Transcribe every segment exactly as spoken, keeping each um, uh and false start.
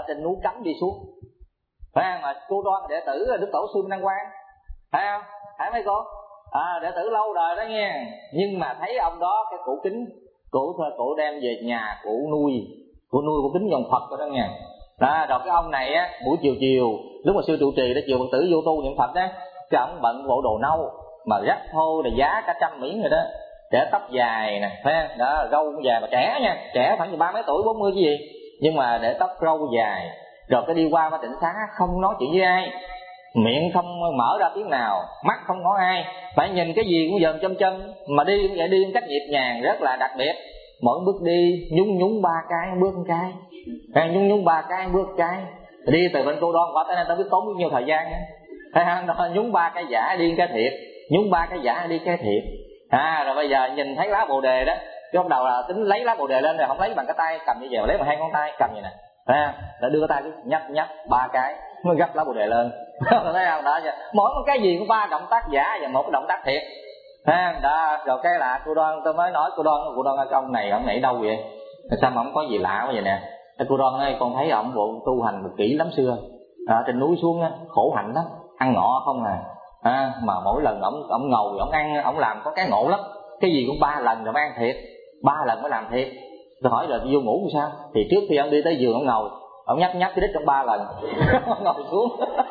trên núi cấm đi xuống. Phải không? Mà cô Đoan đệ tử Đức Tổ sư Minh Đăng Quang, phải không? Phải mấy cô? À, đệ tử lâu đời đó nghe. Nhưng mà thấy ông đó cái cổ kính, cổ cổ đem về nhà cổ nuôi, cổ nuôi cổ kính dòng Phật đó nghe. Đó, rồi cái ông này á, buổi chiều chiều lúc mà sư trụ trì đó, chiều Phật tử vô tu niệm Phật đó, cái ông bận bộ đồ nâu mà rách thô là giá cả trăm miếng rồi đó, để tóc dài nè, phải không? Đó, râu cũng dài mà trẻ nha, trẻ khoảng ba mấy tuổi, bốn mươi cái gì, nhưng mà để tóc râu dài, rồi cái đi qua mà Tịnh Xá không nói chuyện với ai, miệng không mở ra tiếng nào, mắt không ngó ai, phải nhìn cái gì cũng dòm châm châm, mà đi cũng vậy, đi một cách nhịp nhàng rất là đặc biệt. Mỗi bước đi nhún nhún ba cái bước một cái, à, nhún nhún ba cái bước một cái, đi từ bên Cô Đoan qua tới đây tao biết tốn bao nhiêu thời gian nha. Thấy không? Nhún ba cái giả đi cái thiệt, nhún ba cái giả đi cái thiệt. À, rồi bây giờ nhìn thấy lá bồ đề đó, cái bắt đầu là tính lấy lá bồ đề lên, rồi không lấy bằng cái tay cầm như vậy, mà lấy bằng hai ngón tay cầm như này, à, rồi đưa tay nhấp nhấp ba cái mới gấp lá bồ đề lên. Thấy không? Đó, mỗi một cái gì cũng ba động tác giả và một cái động tác thiệt. À, đó, rồi cái là Cô Đoan, tôi mới nói Cô Đoan, Cô Đoan cái ông này ông nãy đâu vậy? Sao mà ông có gì lạ quá vậy nè? Cô Đoan ơi, con thấy ông bộ tu hành kỹ lắm xưa, à, trên núi xuống á, khổ hạnh lắm, ăn ngọ không à. À, mà mỗi lần ổng ổng ngồi ổng ăn, ổng làm có cái ngộ lắm, cái gì cũng ba lần rồi mới ăn thiệt, ba lần mới làm thiệt. Tôi hỏi là vô ngủ sao? Thì trước khi ông đi tới giường ông ngồi, ông nhấp nhấp cái đít trong ba lần, ngồi xuống.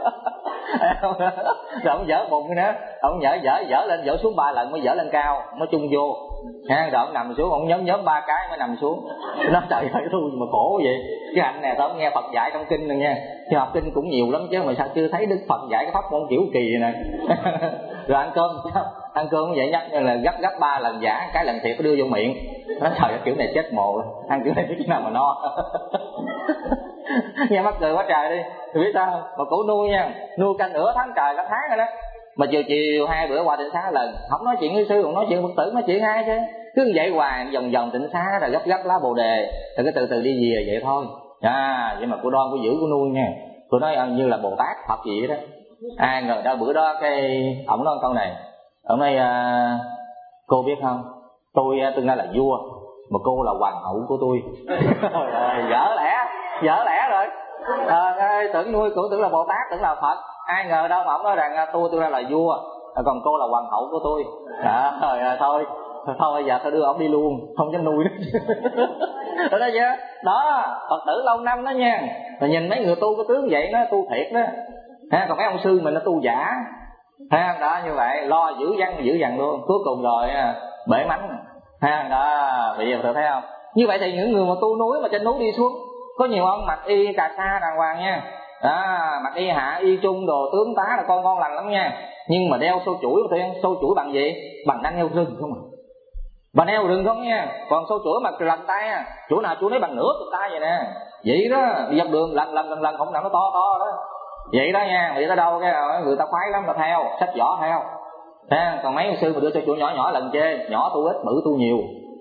Rồi ông dở bụng nữa, ông dở dở dở lên dở xuống ba lần mới dở lên cao, mới chung vô. Ha, rồi ông nằm xuống, ông nhóm nhóm ba cái mới nằm xuống. Nó trời ơi tôi mà khổ vậy. Cái hạnh này tao nghe Phật dạy trong kinh rồi nha, thì học kinh cũng nhiều lắm chứ mà sao chưa thấy Đức Phật dạy cái pháp môn kiểu kỳ này nè. Rồi ăn cơm, ăn cơm cũng vậy, nhắc là gấp gấp ba lần giả, cái lần thiệt có đưa vô miệng. Nó trời ơi kiểu này chết mồ, ăn kiểu này biết nào mà no. Nghe mắc cười quá trời đi. Thì biết sao không? Mà cổ nuôi nha, nuôi canh nửa tháng trời cả tháng rồi đó. Mà chiều chiều hai bữa qua Tịnh Xá lần, không nói chuyện với sư, không nói chuyện Phật tử, nói chuyện ai chứ. Cứ vậy hoài vòng vòng Tịnh Xá rồi gấp gấp lá bồ đề, rồi cái từ từ đi về vậy thôi. À, vậy mà cô Đoan cô giữ cô nuôi nha. Cô nói như là Bồ Tát Phật gì đó. Ai ngờ đâu bữa đó cái ổng nói câu này, ổng nói à, cô biết không, tôi tương lai là vua, mà cô là hoàng hậu của tôi. Dở lẽ, dở lẽ rồi. À, tưởng nuôi cũng tưởng là Bồ Tát, tưởng là Phật. Ai ngờ đâu mà ổng nói rằng tôi tương lai là vua, còn cô là hoàng hậu của tôi. À, thôi thôi thôi bây giờ tôi đưa ổng đi luôn, không dám nuôi nữa. Đó đó chứ. Đó, Phật tử lâu năm đó nha. Rồi nhìn mấy người tu có tướng vậy nó tu thiệt đó. Ha, còn mấy ông sư mình nó tu giả. Ha, đó như vậy, lo giữ văn giữ dằn luôn. Cuối cùng rồi bể mánh. Ha, đó, bây giờ tôi thấy không? Như vậy thì những người mà tu núi mà trên núi đi xuống, có nhiều ông mặc y cà sa đàng hoàng nha. Đó, mặc y hạ y chung đồ tướng tá là con ngon lành lắm nha. Nhưng mà đeo sâu chuỗi, tôi ăn sâu chuỗi bằng gì? Bằng đăng heo rừng không à. Bằng heo rừng không nha. Còn sâu chuỗi mà lần tay à, chuỗi nào chuỗi nấy bằng nửa cái tay vậy nè. Vậy đó, đi dọc đường lần lần lần lần không nào nó to to đó. Vậy đó nha, vậy tới đâu cái người ta khoái lắm là theo, sách vỏ theo. À, còn mấy sư mà đưa sâu chuỗi nhỏ nhỏ lần chê, nhỏ tu ít, bự tu nhiều.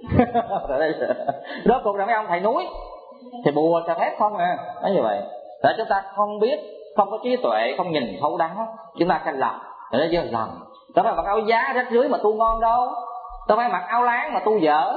Đó cũng là mấy ông thầy núi thì bùa xà phép không à. Nói như vậy để chúng ta không biết, không có trí tuệ, không nhìn thấu đáo, chúng ta sẽ lầm. Để nó chưa lầm. Tao phải mặc áo giá rách rưới mà tu ngon đâu, tao phải mặc áo láng mà tu dở.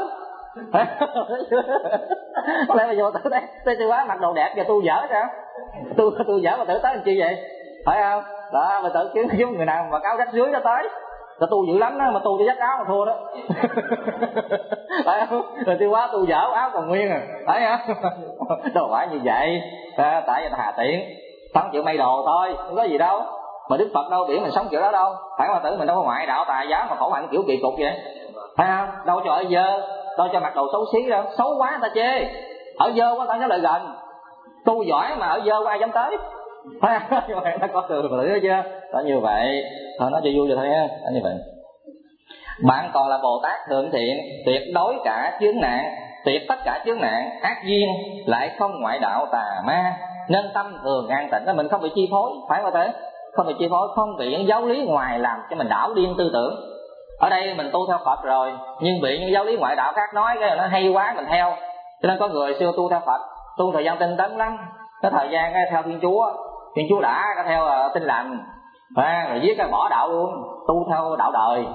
Có lẽ bây giờ tự đây tôi chưa quá mặc đồ đẹp giờ tu dở sao? Tu tu dở mà tự tới làm chi vậy? Phải không? Đó, mà tự kiếm kiếm người nào mặc áo rách rưới nó tới. Tao tu dữ lắm đó, mà tu cho dắt áo mà thua đó. Phải không? Rồi tiêu quá tu dở áo còn nguyên à. Phải không? Đâu phải như vậy. À, tại vì ta hà tiện, không chịu may đồ thôi, không có gì đâu. Mà Đức Phật đâu biển mình sống kiểu đó đâu. Phải không? Tử mình đâu có ngoại đạo tà giáo mà khổ hạnh kiểu kỳ cục vậy. Phải không? Đâu cho ở dơ, đâu cho mặc đồ xấu xí đâu. Xấu quá ta chê, ở dơ quá ta nói lời gần. Tu giỏi mà ở dơ quá ai dám tới. Phải không? Như vậy nó có từ tử chưa? Đó như vậy. Thôi nói cho vui vậy thôi ha. Đó như vậy. Bạn còn là Bồ Tát thượng thiện, tuyệt đối cả chướng nạn, tuyệt tất cả chướng nạn ác duyên, lại không ngoại đạo tà ma, nên tâm thường an tịnh. Đó mình không bị chi phối, phải không thế? Không bị chi phối, không bị những giáo lý ngoài làm cho mình đảo điên tư tưởng. Ở đây mình tu theo Phật rồi, nhưng bị những giáo lý ngoại đạo khác nói cái nó hay quá mình theo. Cho nên có người xưa tu theo Phật, tu thời gian tinh tấn lắm, cái thời gian cái theo Thiên Chúa, Thiên Chúa đã cái theo uh, Tin Lành, à, rồi viết cái bỏ đạo luôn, tu theo đạo đời.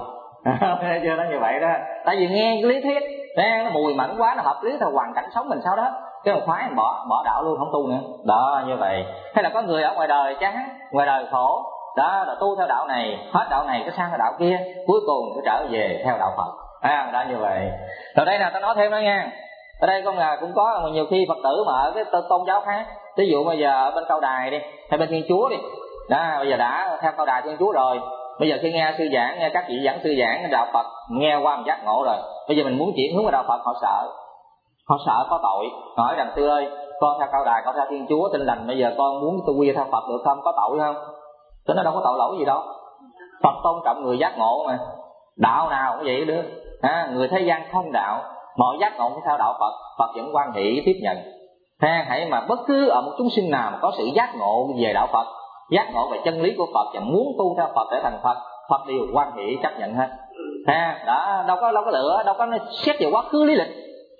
Chưa nó như vậy đó. Tại vì nghe lý thuyết nó mùi mẫn quá, nó hợp lý theo hoàn cảnh sống mình sao đó, cái một phái bỏ bỏ đạo luôn, không tu nữa. Đó, như vậy. Hay là có người ở ngoài đời chán, ngoài đời khổ, đó là tu theo đạo này, hết đạo này cái sang cái đạo kia, cuối cùng sẽ trở về theo đạo Phật. À, đó như vậy. Rồi đây là ta nói thêm đó nha. Ở đây con là cũng có nhiều khi Phật tử mà ở cái tôn giáo khác, ví dụ bây giờ ở bên Cao Đài đi, hay bên Thiên Chúa đi, đó bây giờ đã theo Cao Đài Thiên Chúa rồi, bây giờ khi nghe sư giảng, nghe các vị giảng sư giảng đạo Phật, nghe qua một giác ngộ rồi, bây giờ mình muốn chuyển hướng vào đạo Phật, họ sợ, họ sợ có tội, hỏi rằng sư ơi, con theo Cao Đài, con theo Thiên Chúa tin lành, bây giờ con muốn tu quy theo Phật được không, có tội không? Tôi nói đâu có tội lỗi gì đâu, Phật tôn trọng người giác ngộ mà, đạo nào cũng vậy nữa, à, người thế gian không đạo, mọi giác ngộ theo đạo Phật, Phật vẫn hoan hỷ tiếp nhận. Ha, hãy mà bất cứ ở một chúng sinh nào mà có sự giác ngộ về đạo Phật, giác ngộ về chân lý của Phật và muốn tu theo Phật để thành Phật, Phật đều hoan hỷ chấp nhận hết. Ha, đó, đâu có đâu có lựa, đâu có xét về quá khứ lý lịch.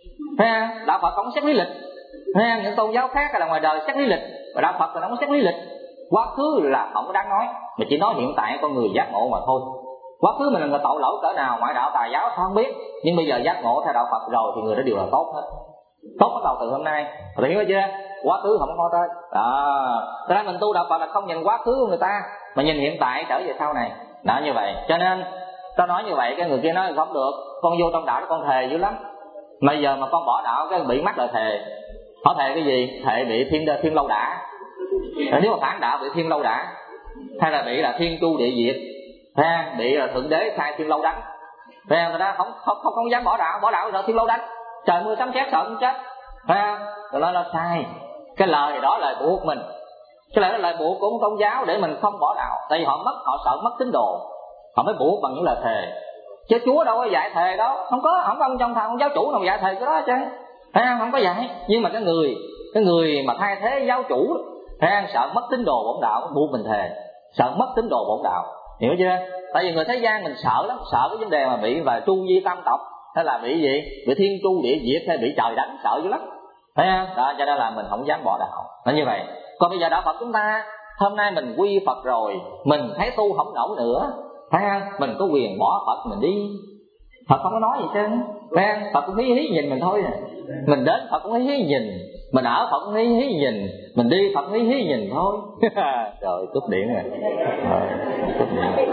Ha, đạo Phật không xét lý lịch. Ha, những tôn giáo khác là ngoài đời xét lý lịch, và đạo Phật là không xét lý lịch. Quá khứ là không có đáng nói, mà chỉ nói hiện tại con người giác ngộ mà thôi. Quá khứ mình là người tội lỗi cỡ nào, ngoại đạo tà giáo không biết, nhưng bây giờ giác ngộ theo đạo Phật rồi thì người đó đều là tốt hết. Tốt bắt đầu từ hôm nay, bạn hiểu chưa? Quá khứ không có tới. Đó, cho nên mình tu đạo Phật là không nhìn quá khứ của người ta, mà nhìn hiện tại trở về sau này. Đó, như vậy. Cho nên tao nói như vậy, cái người kia nói không được, con vô trong đạo đó con thề dữ lắm. Bây giờ mà con bỏ đạo cái bị mắc lời thề. Họ thề cái gì? Thề bị thiên thiên lâu đã. Nếu mà phản đạo bị thiên lâu đã, hay là bị là thiên chu địa diệt, ha, bị là thượng đế sai thiên lâu đánh. Thế người ta không không không, không dám bỏ đạo, bỏ đạo sợ thiên lâu đánh. Trời mưa sấm sét sợ cũng chết. Ha, rồi nói là sai. Cái lời đó là lời buộc mình. Cái lời đó là lời buộc của một tôn giáo để mình không bỏ đạo, tại vì họ mất, họ sợ mất tín đồ. Họ mới buộc bằng những lời thề. Chứ Chúa đâu có dạy thề đó, không có, không có ông trong thằng giáo chủ nào dạy thề cái đó chứ. Ha, không có dạy. Nhưng mà cái người cái người mà thay thế giáo chủ, ha, sợ mất tín đồ bổn đạo buộc mình thề, sợ mất tín đồ bổn đạo. Hiểu chưa? Tại vì người thế gian mình sợ lắm, sợ cái vấn đề mà bị và tru di tam tộc, hay là bị gì, bị thiên chu địa diệt, hay bị trời đánh, sợ dữ lắm. Thấy không? Đó, cho nên là mình không dám bỏ đạo. Nó như vậy. Còn bây giờ đạo Phật chúng ta, hôm nay mình quy Phật rồi, mình thấy tu không nổi nữa, thấy không? Mình có quyền bỏ Phật mình đi. Phật không có nói gì chứ. Thấy không? Phật cũng hí hí nhìn mình thôi. Mình đến Phật cũng hí hí nhìn, mình ở Phật cũng hí hí nhìn, mình đi Phật cũng hí hí nhìn thôi. Trời, cúp điện rồi. Rồi, cúp điện.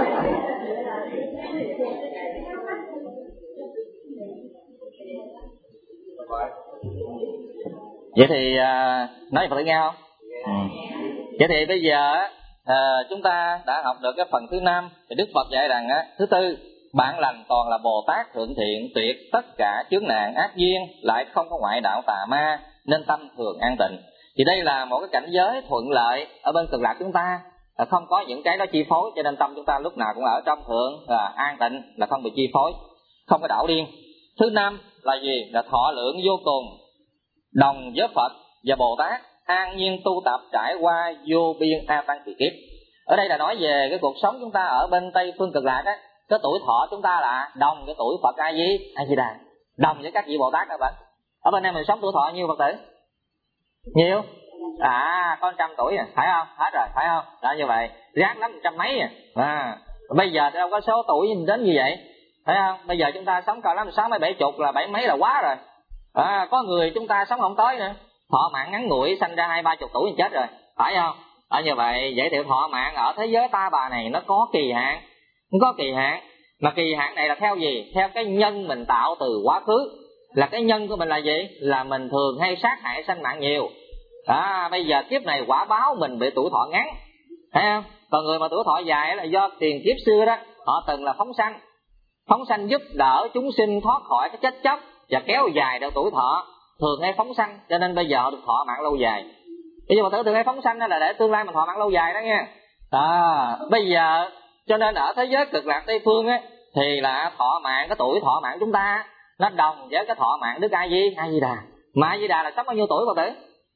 Vậy thì à, nói Phật nghe không? Ừ. Vậy thì bây giờ à, chúng ta đã học được cái phần thứ năm. Thì Đức Phật dạy rằng á, thứ tư, bạn lành toàn là Bồ Tát thượng thiện, tuyệt tất cả chướng nạn ác duyên, lại không có ngoại đạo tà ma, nên tâm thường an tịnh. Thì đây là một cái cảnh giới thuận lợi ở bên Cực Lạc chúng ta, là không có những cái đó chi phối, cho nên tâm chúng ta lúc nào cũng ở trong thượng, là an tịnh, là không bị chi phối, không có đảo điên. Thứ năm là gì? Là thọ lượng vô cùng, đồng với Phật và Bồ Tát, an nhiên tu tập trải qua vô biên a tăng kỳ kiếp. Ở đây là nói về cái cuộc sống chúng ta ở bên Tây phương Cực Lạc á, cái tuổi thọ chúng ta là đồng với tuổi Phật A Di A Di Đà, đồng với các vị Bồ Tát đó bạn. Ở bên em mình sống tuổi thọ nhiêu Phật tử? Nhiều. À, có trăm tuổi à, phải không? Hết rồi, phải không? Đó, như vậy, ráng lắm trăm mấy à. À, bây giờ đâu có số tuổi đến như vậy, phải không? Bây giờ chúng ta sống cao lắm sáu mấy bảy chục là bảy mấy là quá rồi. À, có người chúng ta sống không tới nữa, thọ mạng ngắn ngủi, sanh ra hai ba chục tuổi chết rồi, phải không? Ở như vậy, vậy thì thọ mạng ở thế giới ta bà này nó có kỳ hạn, không có kỳ hạn, mà kỳ hạn này là theo gì? Theo cái nhân mình tạo từ quá khứ. Là cái nhân của mình là gì? Là mình thường hay sát hại sanh mạng nhiều. À, bây giờ kiếp này quả báo mình bị tuổi thọ ngắn, thấy không? Còn người mà tuổi thọ dài là do tiền kiếp xưa đó, họ từng là phóng sanh, phóng sanh giúp đỡ chúng sinh thoát khỏi cái chết chóc và kéo dài được tuổi thọ, thường hay phóng sanh, cho nên bây giờ họ được thọ mạng lâu dài. Bây giờ mà tưởng thường hay phóng sanh là để tương lai mình thọ mạng lâu dài đó nha. À, bây giờ cho nên ở thế giới Cực Lạc Tây phương á, thì là thọ mạng, cái tuổi thọ mạng chúng ta nó đồng với cái thọ mạng Đức A Di A Di Đà. Mà A Di Đà là sống bao nhiêu tuổi Phật tử?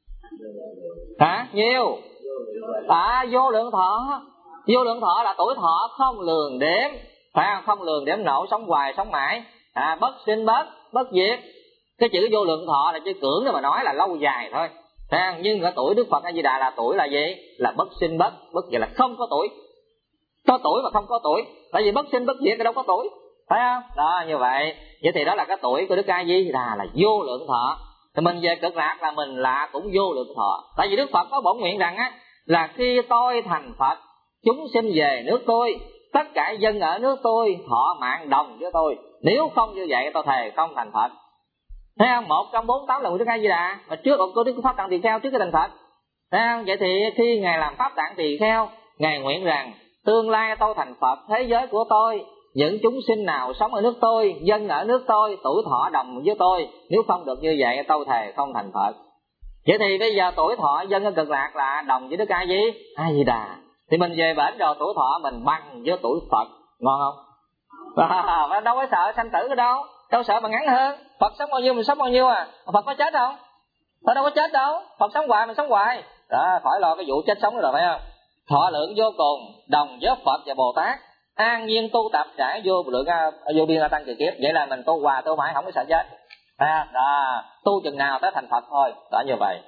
Hả? Nhiều. À, vô lượng thọ. Vô lượng thọ là tuổi thọ không lường đếm, phải không? Không lường đếm nổi, sống hoài sống mãi. À, bất sinh bất bất diệt. Cái chữ vô lượng thọ là chữ cưỡng để mà nói là lâu dài thôi. À, nhưng cái tuổi Đức Phật A Di Đà là tuổi là gì? Là bất sinh bất bất diệt, là không có tuổi. Có tuổi mà không có tuổi, tại vì bất sinh bất diệt thì đâu có tuổi, phải không? Đó, như vậy. Vậy thì đó là cái tuổi của Đức A Di Đà là vô lượng thọ. thì mình về cực lạc là mình là cũng vô lượng thọ. Tại vì Đức Phật có bổn nguyện rằng á, là khi tôi thành Phật, chúng sinh về nước tôi, tất cả dân ở nước tôi thọ mạng đồng với tôi. Nếu không như vậy tôi thề không thành Phật. Thấy không? Một trong bốn tám là Đức A Di Đà, mà trước có Đức Pháp Tạng Tỳ Kheo trước cái thành Phật. Thấy không? Vậy thì khi ngài làm Pháp Tạng Tỳ Kheo, ngài nguyện rằng tương lai tôi thành Phật, thế giới của tôi, những chúng sinh nào sống ở nước tôi, dân ở nước tôi, tuổi thọ đồng với tôi. Nếu không được như vậy tôi thề không thành Phật. Vậy thì bây giờ tuổi thọ dân ở cực lạc là đồng với Đức A Di A Di Đà, thì mình về bển rồi tuổi thọ mình bằng với tuổi Phật. Ngon không? À, đâu có sợ sanh tử ở đâu, đâu sợ mà ngắn hơn. Phật sống bao nhiêu mình sống bao nhiêu à. Phật có chết không? Phật đâu có chết đâu. Phật sống hoài mình sống hoài đó, khỏi lo cái vụ chết sống rồi, phải không? Thọ lượng vô cùng đồng với Phật và Bồ Tát, an nhiên tu tập trải vô lượng vô biên a tăng kỳ kiếp. Vậy là mình tu hoài tu mãi không có sợ chết. À, đó, tu chừng nào tới thành Phật thôi. Đó như vậy.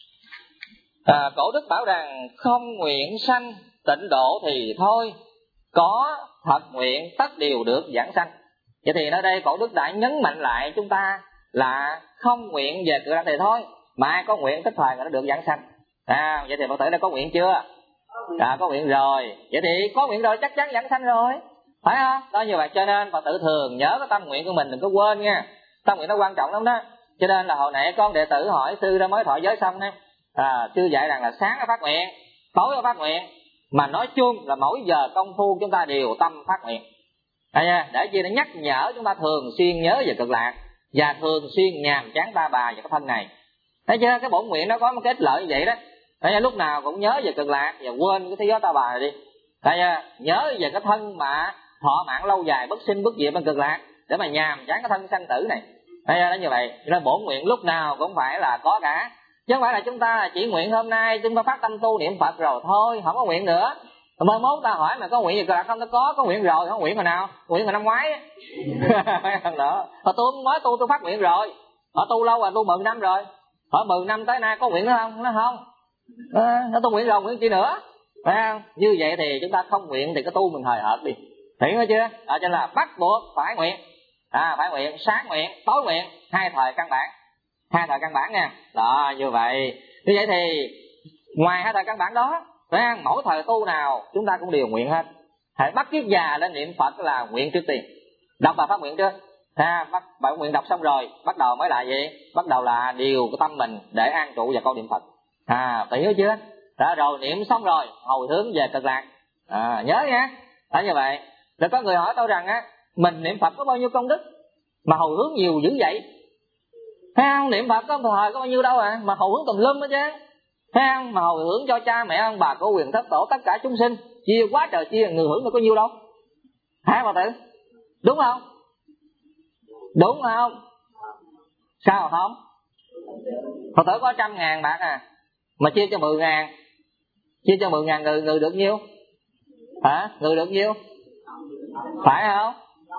À, cổ đức bảo rằng không nguyện sanh tịnh độ thì thôi, có thật nguyện tất đều được giảng sanh. Vậy thì ở đây cổ đức đã nhấn mạnh lại chúng ta là không nguyện về cực lạc thì thôi, mà ai có nguyện tức thời là nó được giảng sanh. À, vậy thì Phật tử đã có nguyện chưa? À, có nguyện rồi. Vậy thì có nguyện rồi chắc chắn giảng sanh rồi, phải không? Đó như vậy, cho nên Phật tử thường nhớ cái tâm nguyện của mình, đừng có quên nha. Tâm nguyện nó quan trọng lắm đó. Cho nên là hồi nãy con đệ tử hỏi sư đã mới thọ giới xong đó, à, sư dạy rằng là sáng nó phát nguyện, tối nó phát nguyện, mà nói chung là mỗi giờ công phu chúng ta đều tâm phát nguyện. À, để chi nó nhắc nhở chúng ta thường xuyên nhớ về cực lạc và thường xuyên nhàm chán ba bà về cái thân này. Thấy chưa? Cái bổn nguyện nó có một cái ích lợi như vậy đó. Thấy lúc nào cũng nhớ về cực lạc và quên cái thế giới ta bà này đi. Thấy chưa? Nhớ về cái thân mà thọ mạng lâu dài bất sinh bất diệt bên cực lạc, để mà nhàm chán cái thân sanh tử này. Thấy chưa? Nó như vậy. Nên bổn nguyện lúc nào cũng phải là có cả, chứ không phải là chúng ta chỉ nguyện hôm nay chúng ta phát tâm tu niệm Phật rồi thôi, không có nguyện nữa. Mai mốt ta hỏi mà có nguyện gì cực lạc không? Nó có, có nguyện rồi, không nguyện hồi nào? Nguyện hồi năm ngoái á. Đó. Hồi tôi mới tu tôi phát nguyện rồi. Họ tu lâu rồi, tu mười năm rồi. Hỏi mười năm tới nay có nguyện nữa không? Nó không. À, nó tu nguyện rồi, nguyện chi nữa? Phải không? Như vậy thì chúng ta không nguyện thì cái tu mình hời hợt đi. Hiểu chưa? À, cho nên là bắt buộc phải nguyện. À, phải nguyện, sáng nguyện, tối nguyện, hai thời căn bản. Hai thời căn bản nha. Đó, như vậy. Như vậy thì ngoài hai thời căn bản đó, phải không? Mỗi thời tu nào chúng ta cũng đều nguyện hết. Hãy bắt kiết già lên niệm Phật là nguyện trước tiên. Đọc bài phát nguyện chưa? À, bắt bài nguyện đọc xong rồi, bắt đầu mới là gì? Bắt đầu là điều cái tâm mình để an trụ vào câu niệm Phật. À, hiểu chưa? Đó, rồi niệm xong rồi hồi hướng về cực lạc. À, nhớ nha. Đó như vậy. Rồi có người hỏi tôi rằng á, mình niệm Phật có bao nhiêu công đức mà hồi hướng nhiều dữ vậy? Thấy không? Niệm Phật có thời có bao nhiêu đâu à, mà hồi hướng tùm lum hết chứ. Thấy không? Mà hồi hướng cho cha mẹ ông bà cô quyền thất tổ tất cả chúng sinh, chia quá trời chia, người hưởng được có nhiêu đâu. Hả bà tử? Đúng không? Đúng không? Sao không? Phật tử có trăm ngàn bạc à, mà chia cho mười ngàn, chia cho mười ngàn người, người được nhiêu? Hả? Người được nhiêu? Phải không?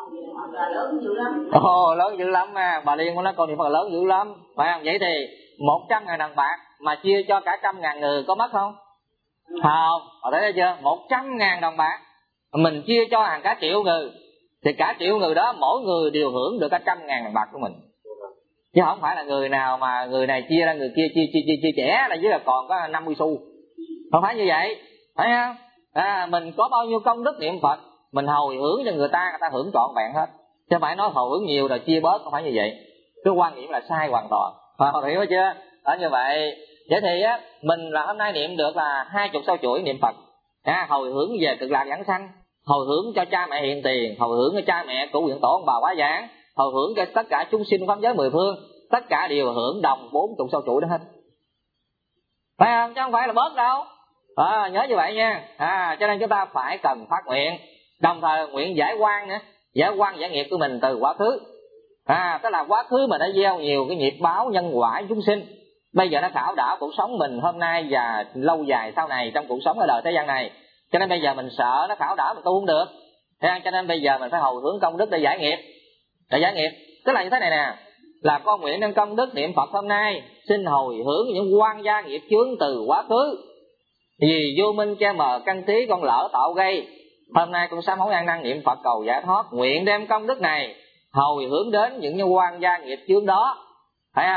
Ồ, lớn dữ lắm à. Bà Liên của nó con niệm Phật lớn dữ lắm, phải không? Vậy thì một trăm ngàn đồng bạc mà chia cho cả trăm ngàn người có mất không? Không. Họ thấy chưa? Một trăm ngàn đồng bạc mình chia cho hàng cả triệu người, thì cả triệu người đó mỗi người đều hưởng được cả trăm ngàn đồng bạc của mình. Chứ không phải là người nào mà người này chia ra người kia chia chia chia chia trẻ là dưới là còn có năm mươi xu. Không phải như vậy, phải không? À, mình có bao nhiêu công đức niệm Phật, mình hồi hướng cho người ta, người ta hưởng trọn vẹn hết. Chứ không phải nói hồi hướng nhiều rồi chia bớt, không phải như vậy. Cái quan niệm là sai hoàn toàn. Họ hiểu chưa? Đó như vậy. Vậy thì á, mình là hôm nay niệm được là hai chục sau chuỗi niệm Phật. À, hồi hướng về cực lạc giảng sanh, hồi hướng cho cha mẹ hiện tiền, hồi hướng cho cha mẹ của nguyện tổ ông bà quá giảng, hồi hướng cho tất cả chúng sinh pháp giới mười phương, tất cả đều hưởng đồng bốn chục sau chuỗi đó hết. Phải không? Chứ không phải là bớt đâu. À, nhớ như vậy nha. À, cho nên chúng ta phải cần phát nguyện, đồng thời nguyện giải oan nữa, giải oan giải nghiệp của mình từ quá khứ. À, tức là quá khứ mình đã gieo nhiều cái nghiệp báo nhân quả chúng sinh, bây giờ nó khảo đảo cuộc sống mình hôm nay và lâu dài sau này trong cuộc sống ở đời thế gian này. Cho nên bây giờ mình sợ nó khảo đảo mình tu không được. Thế cho nên bây giờ mình phải hồi hướng công đức để giải nghiệp. Để giải nghiệp tức là như thế này nè, là con nguyện nhân công đức niệm Phật hôm nay xin hồi hướng những quan gia nghiệp chướng từ quá khứ, vì vô minh che mờ căn trí con lỡ tạo gây. Hôm nay con sám hối ăn năn niệm Phật cầu giải thoát, nguyện đem công đức này hồi hướng đến những quan gia nghiệp chướng đó. Phải không?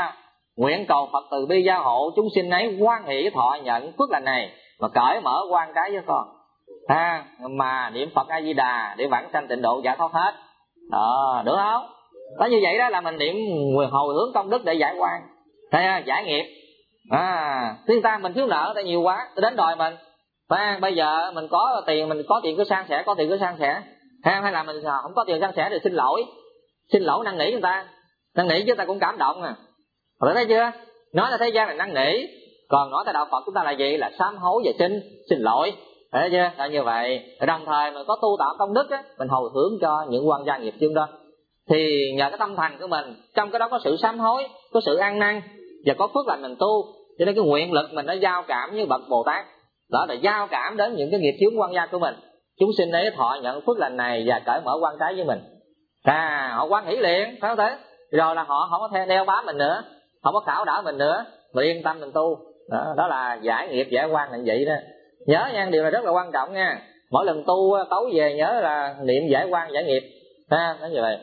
nguyện cầu Phật từ bi gia hộ chúng sinh ấy hoan hỷ thọ nhận phước lành này mà cởi mở quan trái với con, ha, mà niệm Phật A Di Đà để vãng sanh tịnh độ giải thoát hết. Đó, được không? Có như vậy đó là mình niệm hồi hướng công đức để giải quan, hay giải nghiệp. À, thiên ta mình thiếu nợ ta nhiều quá, ta đến đòi mình. À, bây giờ mình có tiền, mình có tiền cứ san sẻ, có tiền cứ san sẻ. Hay là mình không có tiền san sẻ thì xin lỗi, xin lỗi năn nỉ người ta, năn nỉ chứ ta cũng cảm động à. Rồi thấy chưa? Nói là thế gian là năn nỉ, còn nói tới đạo Phật chúng ta là gì? Là sám hối và xin xin lỗi. Thấy chưa? Là như vậy. Đồng thời mình có tu tạo công đức á, mình hồi hướng cho những quan gia nghiệp chướng đó. Thì nhờ cái tâm thành của mình, trong cái đó có sự sám hối, có sự ăn năn và có phước lành mình tu, cho nên cái nguyện lực mình nó giao cảm với bậc Bồ Tát. Đó là giao cảm đến những cái nghiệp chướng quan gia của mình. Chúng sinh ấy thọ nhận phước lành này và cởi mở quan trái với mình. À, họ hoan hỷ liền, phải không thế? Rồi là họ không có theo đeo bám mình nữa, không có khảo đảo mình nữa, mà yên tâm mình tu. Đó, đó là giải nghiệp giải quan là vậy đó. Nhớ nha, điều này rất là quan trọng nha. Mỗi lần tu tối về nhớ là niệm giải quan giải nghiệp. Ha, nói như vậy.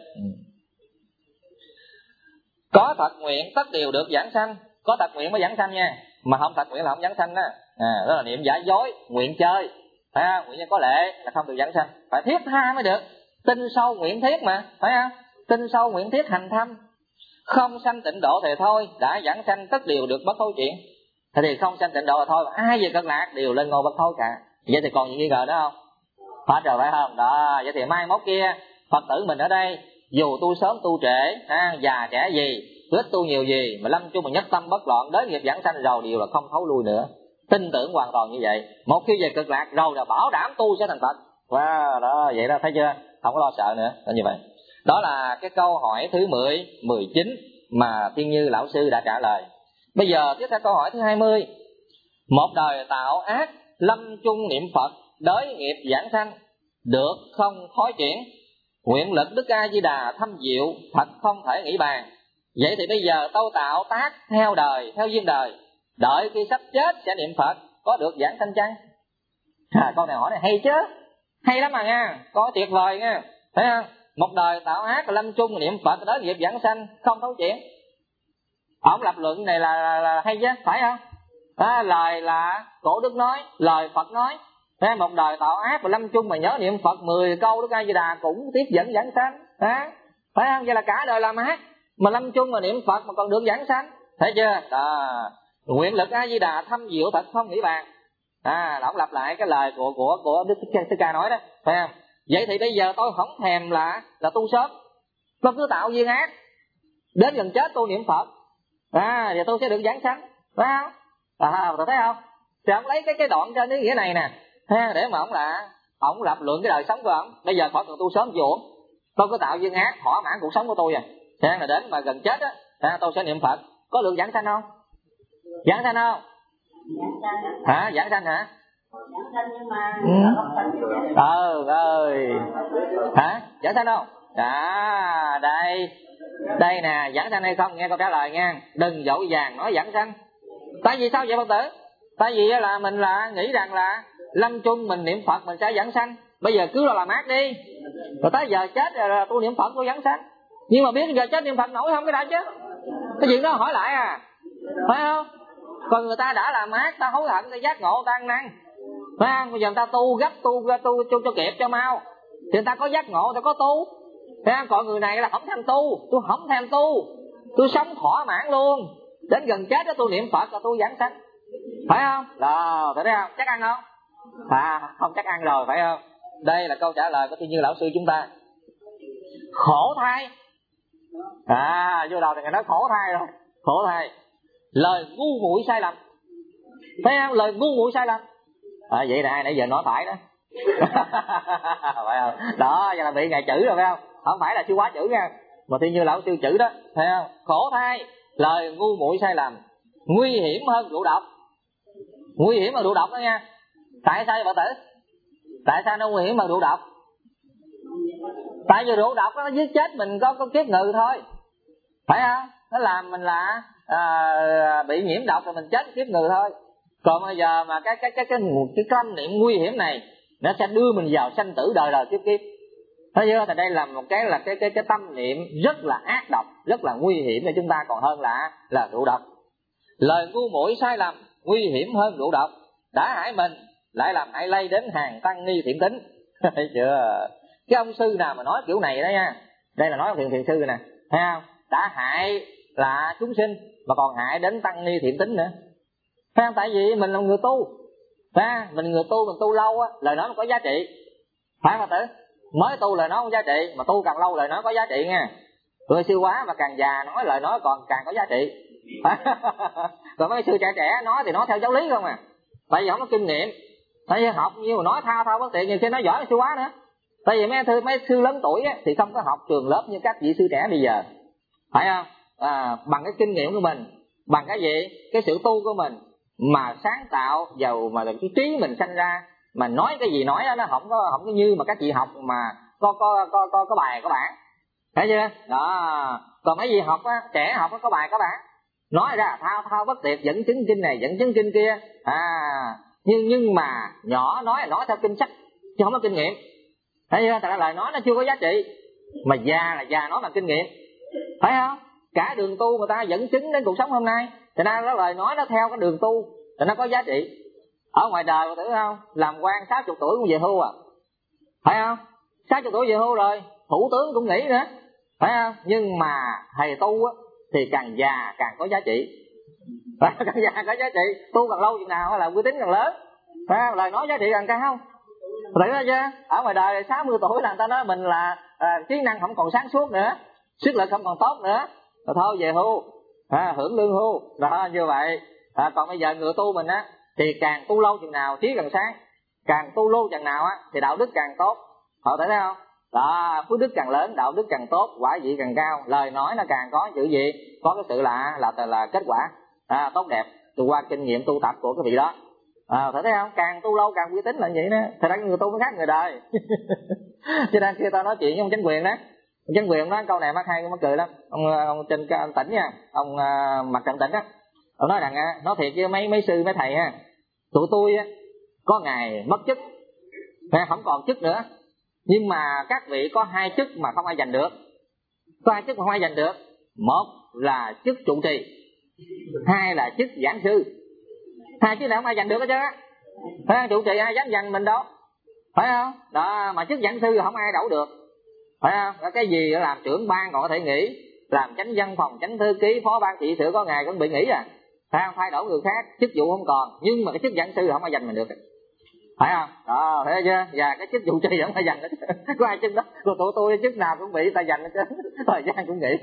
Có thật nguyện tất đều được giảng sanh. Có thật nguyện mới giảng sanh nha, mà không thật nguyện là không giảng sanh đó. À, đó là niệm giả dối, nguyện chơi, à, nguyện có lệ là không được giảng sanh. Phải thiết tha mới được. Tin sâu nguyện thiết mà, phải không? Tin sâu nguyện thiết hành thâm. Không sanh tịnh độ thì thôi, đã giảng sanh tất đều được bất thối chuyển. Thế thì không sanh tịnh độ thì thôi, ai về cực lạc đều lên ngôi bất thối cả. Vậy thì còn gì nghi ngờ nữa không? Hết rồi phải không? Đó, vậy thì mai mốt kia Phật tử mình ở đây, dù tu sớm tu trễ, à, già trẻ gì, ít tu nhiều gì, mà lâm chung mà nhất tâm bất loạn, đến nghiệp giảng sanh rồi đều là không thấu lui nữa. Tin tưởng hoàn toàn như vậy. Một khi về cực lạc rồi là bảo đảm tu sẽ thành Phật. Wow, đó, vậy đó, thấy chưa? Không có lo sợ nữa, là như vậy. Đó là cái câu hỏi thứ mười, mười chín mà Thiên Như lão sư đã trả lời. Bây giờ tiếp theo câu hỏi thứ hai mươi. Một đời tạo ác, lâm chung niệm Phật, đới nghiệp giảng sanh, được không thối chuyển. Nguyện lực Đức A Di Đà thâm diệu, thật không thể nghĩ bàn. Vậy thì bây giờ tâu tạo tác theo đời, theo duyên đời, đợi khi sắp chết sẽ niệm Phật, có được giảng sanh chăng? À, câu này hỏi này hay chứ, hay lắm mà nha, có tuyệt vời nha, thấy không? Một đời tạo ác lâm chung niệm Phật, đới nghiệp giảng sanh, không thấu chuyển. Ông lập luận này là, là, là hay chứ, phải không? À, lời là Cổ Đức nói, lời Phật nói. Thế một đời tạo ác và lâm chung mà nhớ niệm Phật mười câu Đức A Di Đà cũng tiếp dẫn giảng sanh. À, phải không? Vậy là cả đời làm ác mà lâm chung mà niệm Phật mà còn được giảng sanh. Thấy chưa? À, nguyện lực A Di Đà thâm diệu thật không nghĩ bàn. À, ông lặp lại cái lời của của của Đức Thích Ca nói đó, phải không? Vậy thì bây giờ tôi không thèm là là tu sớm, tôi cứ tạo duyên ác, đến gần chết tôi niệm Phật. À, và tôi sẽ được giảng sanh, phải không? À, tôi thấy không? Thì ông lấy cái cái đoạn trên ý nghĩa này nè, ha, để mà ông là ông lập luận cái đời sống của ông. Bây giờ khỏi cần tu sớm vô, tôi cứ tạo duyên ác thỏa mãn cuộc sống của tôi à, ha, là đến mà gần chết á, ha, tôi sẽ niệm Phật, có được giảng sanh không? Giảng sanh không? Hả? Giảng sanh hả? Giảng sanh nhưng mà ừ ơi hả? Giảng sanh không? À, đây đây nè, giảng sanh hay không nghe câu trả lời nha. Đừng dội vàng nói giảng sanh. Tại vì sao vậy Phật tử? Tại vì là mình là nghĩ rằng là lâm chung mình niệm Phật mình sẽ giảng sanh. Bây giờ cứ lo làm ác đi, rồi tới giờ chết rồi là tôi niệm Phật tôi giảng sanh. Nhưng mà biết giờ chết niệm Phật nổi không cái đã chứ? Cái chuyện đó hỏi lại à, phải không? Còn người ta đã làm ác, ta hối hận, ta giác ngộ, ta ăn năn, phải không? Bây giờ người ta tu gấp, tu tu, tu cho, cho kịp cho mau, thì người ta có giác ngộ, người ta có tu, phải không? Còn người này là không thèm tu, tôi không thèm tu, tôi sống thỏa mãn luôn, đến gần chết đó tôi niệm Phật là tôi giảng sanh, phải không? Rồi, thấy không? Chắc ăn không? À, không chắc ăn rồi, phải không? Đây là câu trả lời của Thiên Như lão sư chúng ta. Khổ thai. À, vô đầu thì người nói khổ thai rồi, khổ thai. Lời ngu muội sai lầm, thấy không? Lời ngu muội sai lầm. À, vậy là ai nãy giờ nói phải đó. Phải không? Đó, giờ là bị ngài chữ rồi phải không? Không phải là sư quá chữ nha, mà Thiên Như lão sư chữ đó, thấy không? Khổ thai, lời ngu muội sai lầm, nguy hiểm hơn rượu độc. Nguy hiểm hơn rượu độc đó nha. Tại sao vậy Phật tử? Tại sao nó nguy hiểm hơn rượu độc? Tại vì rượu độc nó giết chết mình có, có kiếp ngừ thôi, phải không? Nó làm mình là à, bị nhiễm độc rồi mình chết kiếp ngừ thôi. Còn bây giờ mà cái cái cái cái cái tâm niệm nguy hiểm này nó sẽ đưa mình vào sanh tử đời đời kiếp kiếp, Thấy chưa? Thì đây là một cái là cái cái cái tâm niệm rất là ác độc, rất là nguy hiểm cho chúng ta, còn hơn là là rượu độc. Lời ngu muội sai lầm nguy hiểm hơn rượu độc, đã hại mình lại làm hại lây đến hàng tăng ni thiện tín. Thấy chưa? Cái ông sư nào mà nói kiểu này đó nha, đây là nói thiền thiền sư nè, thấy không? Đã hại là chúng sinh mà còn hại đến tăng ni thiện tín nữa. Thấy không? Tại vì mình là người tu, phải không? Mình người tu, mình tu lâu á, lời nói nó có giá trị, phải không tử? Mới tu lời nói không giá trị, mà tu càng lâu lời nói có giá trị nha. Người sư quá mà càng già nói lời nói còn càng có giá trị. Còn mấy sư trẻ trẻ nói thì nói theo giáo lý không à, tại vì không có kinh nghiệm. Tại vì học như mà nói thao thao bất tiện, nhiều khi nói giỏi sư quá nữa. Tại vì mấy sư, mấy sư lớn tuổi á, thì không có học trường lớp như các vị sư trẻ bây giờ, phải không? À, bằng cái kinh nghiệm của mình, bằng cái gì? Cái sự tu của mình mà sáng tạo, giàu mà là cái trí mình sanh ra, mà nói cái gì nói đó, nó không có không có như mà các chị học mà có có có có, có bài có bản, thấy chưa? Đó. Còn mấy gì học á, trẻ học nó có bài có bản, nói ra thao thao bất tuyệt, dẫn chứng kinh này dẫn chứng kinh kia, à nhưng nhưng mà nhỏ nói là nói theo kinh sách chứ không có kinh nghiệm, thấy chưa? Tại lời nói nó chưa có giá trị, mà già là già nói bằng kinh nghiệm, phải không? Cả đường tu người ta dẫn chứng đến cuộc sống hôm nay, thì ra đó lời nói nó theo cái đường tu thì nó có giá trị. Ở ngoài đời tưởng không, làm quan sáu chục tuổi cũng về hưu à, phải không? Sáu chục tuổi về hưu rồi, thủ tướng cũng nghỉ nữa, phải không? Nhưng mà thầy tu á thì càng già càng có giá trị, càng già có giá trị, tu càng lâu chừng nào là uy tín càng lớn, phải không? Lời nói giá trị càng cao không? Thấy đó chứ? Ở ngoài đời sáu mươi tuổi là người ta nói mình là à, trí năng không còn sáng suốt nữa, sức lực không còn tốt nữa, rồi thôi về hưu, à, hưởng lương hưu đó, như vậy. À, còn bây giờ người tu mình á thì càng tu lâu chừng nào trí càng sáng, càng tu lâu chừng nào á thì đạo đức càng tốt, họ thấy không? Đó, phước đức càng lớn, đạo đức càng tốt, quả vị càng cao, lời nói nó càng có chữ gì, có cái sự là là là, là kết quả à, tốt đẹp từ qua kinh nghiệm tu tập của cái vị đó. À, thấy không? Càng tu lâu càng uy tín là vậy đó. Thật ra người tu nó khác người đời. Cho nên khi tao nói chuyện với ông chính quyền đó, ông chính quyền nói câu này mắc hay, mắc cười lắm. Ông ông trên ông tỉnh nha, ông uh, Mặt Trận Tỉnh á, ông nói rằng uh, nói thiệt với mấy mấy sư mấy thầy ha, tụi tôi uh, có ngày mất chức, không còn chức nữa, nhưng mà các vị có hai chức mà không ai giành được. Có hai chức mà không ai giành được. Một là chức trụ trì, hai là chức giảng sư. Hai chức này không ai giành được hết trơn á. Phải trụ trì ai dám giành mình đâu, phải không? Đó, mà chức giảng sư không ai đậu được, phải không? Cái gì làm trưởng ban còn có thể nghỉ, làm chánh văn phòng, chánh thư ký, phó ban trị sự có ngày cũng bị nghỉ à, phải không? Thay đổi người khác, chức vụ không còn, nhưng mà cái chức giảng sư không ai giành mình được, phải không? Đó, thấy chưa? Và cái chức trụ trì không ai giành hết. Có ai chức đó, của tụi tôi chức nào cũng bị ta giành hết trơn, thời gian cũng nghỉ.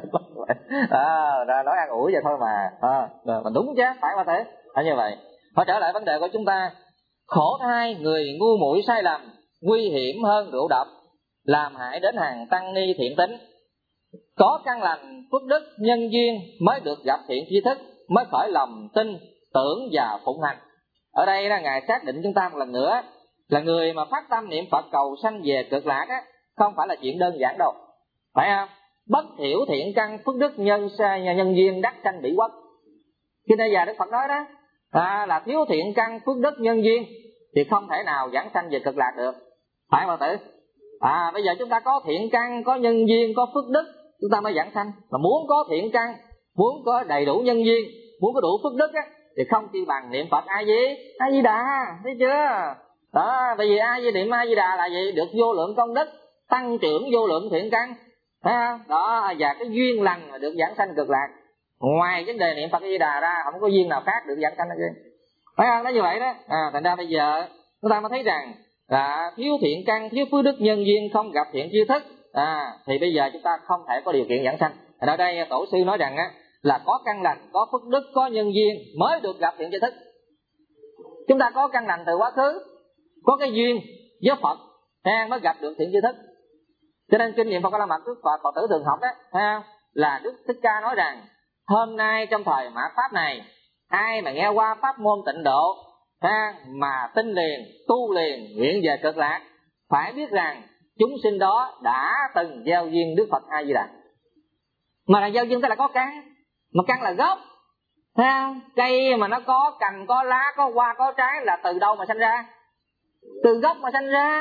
À, nói ăn ủi vậy thôi mà, à, mình đúng chứ, phải mà thế. À, như vậy. Thôi trở lại vấn đề của chúng ta. Khổ thay người ngu muội sai lầm nguy hiểm hơn rượu độc, làm hại đến hàng tăng ni thiện tín. Có căn lành phước đức nhân duyên mới được gặp thiện tri thức, mới khởi lòng tin tưởng và phụng hành. Ở đây là Ngài xác định chúng ta một lần nữa là người mà phát tâm niệm Phật cầu sanh về cực lạc á, không phải là chuyện đơn giản đâu, phải không? Bất hiểu thiện căn phước đức nhân nhân duyên đắc sanh bị quốc. Khi bây giờ Đức Phật nói đó à, là thiếu thiện căn phước đức nhân duyên thì không thể nào giảng sanh về cực lạc được, phải không tử? À, bây giờ chúng ta có thiện căn, có nhân duyên, có phước đức chúng ta mới giảng sanh. Mà muốn có thiện căn, muốn có đầy đủ nhân duyên, muốn có đủ phước đức á, thì không chi bằng niệm Phật A Di A Di Đà, thấy chưa? Đó, bởi vì A Di niệm A Di Đà là gì? Được vô lượng công đức, tăng trưởng vô lượng thiện căn, thấy không? Đó, và cái duyên lành mà được giảng sanh cực lạc. Ngoài vấn đề niệm Phật A Di Đà ra không có duyên nào khác được giảng sanh hết trơn, phải không? Nó như vậy đó. À, thành ra bây giờ chúng ta mới thấy rằng là thiếu thiện căn, thiếu phước đức nhân duyên, không gặp thiện tri thức, à, thì bây giờ chúng ta không thể có điều kiện giảng sanh. Ở đây tổ sư nói rằng á, là có căn lành, có phước đức, có nhân duyên mới được gặp thiện tri thức. Chúng ta có căn lành từ quá khứ, có cái duyên với Phật mới gặp được thiện tri thức. Cho nên kinh nghiệm Phật La Mật Đức Phật Phật tử thường học đó, là Đức Thích Ca nói rằng hôm nay trong thời mạt pháp này, ai mà nghe qua pháp môn tịnh độ ha, mà tin liền, tu liền, nguyện về cực lạc, phải biết rằng chúng sinh đó đã từng gieo duyên Đức Phật A Di Đà. Mà là gieo duyên tức là có căn, mà căn là gốc, thấy không? Cây mà nó có cành, có lá, có hoa, có trái là từ đâu mà sanh ra? Từ gốc mà sanh ra.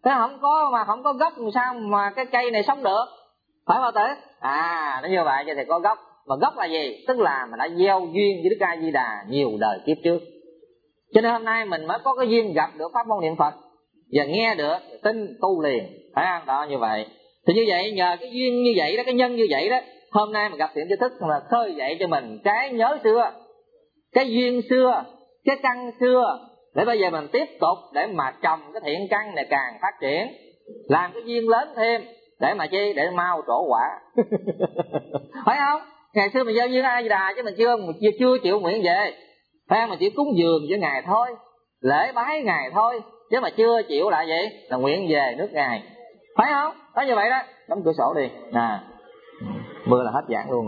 Thế không có mà không có gốc làm sao mà cái cây này sống được, phải không tử? À nó như vậy thì có gốc. Mà gốc là gì? Tức là mình đã gieo duyên với Đức A Di Đà nhiều đời kiếp trước, cho nên hôm nay mình mới có cái duyên gặp được pháp môn niệm Phật và nghe được, tin tu liền, phải không? Đó như vậy. Thì như vậy nhờ cái duyên như vậy đó, cái nhân như vậy đó, hôm nay mình gặp thiện tri thức là khơi dậy cho mình cái nhớ xưa, cái duyên xưa, cái căn xưa, để bây giờ mình tiếp tục để mà trồng cái thiện căn này càng phát triển, làm cái duyên lớn thêm để mà chi, để mau trổ quả. Phải không? Ngày xưa mình giao duyên A Di Đà chứ mình chưa mình chưa, chưa chịu nguyện về, phải không? Mình chỉ cúng dường với Ngài thôi, lễ bái Ngài thôi, chứ mà chưa chịu là gì? Là nguyện về nước Ngài, phải không? Đó như vậy đó. Đóng cửa sổ đi nè, mưa là hết giảng luôn.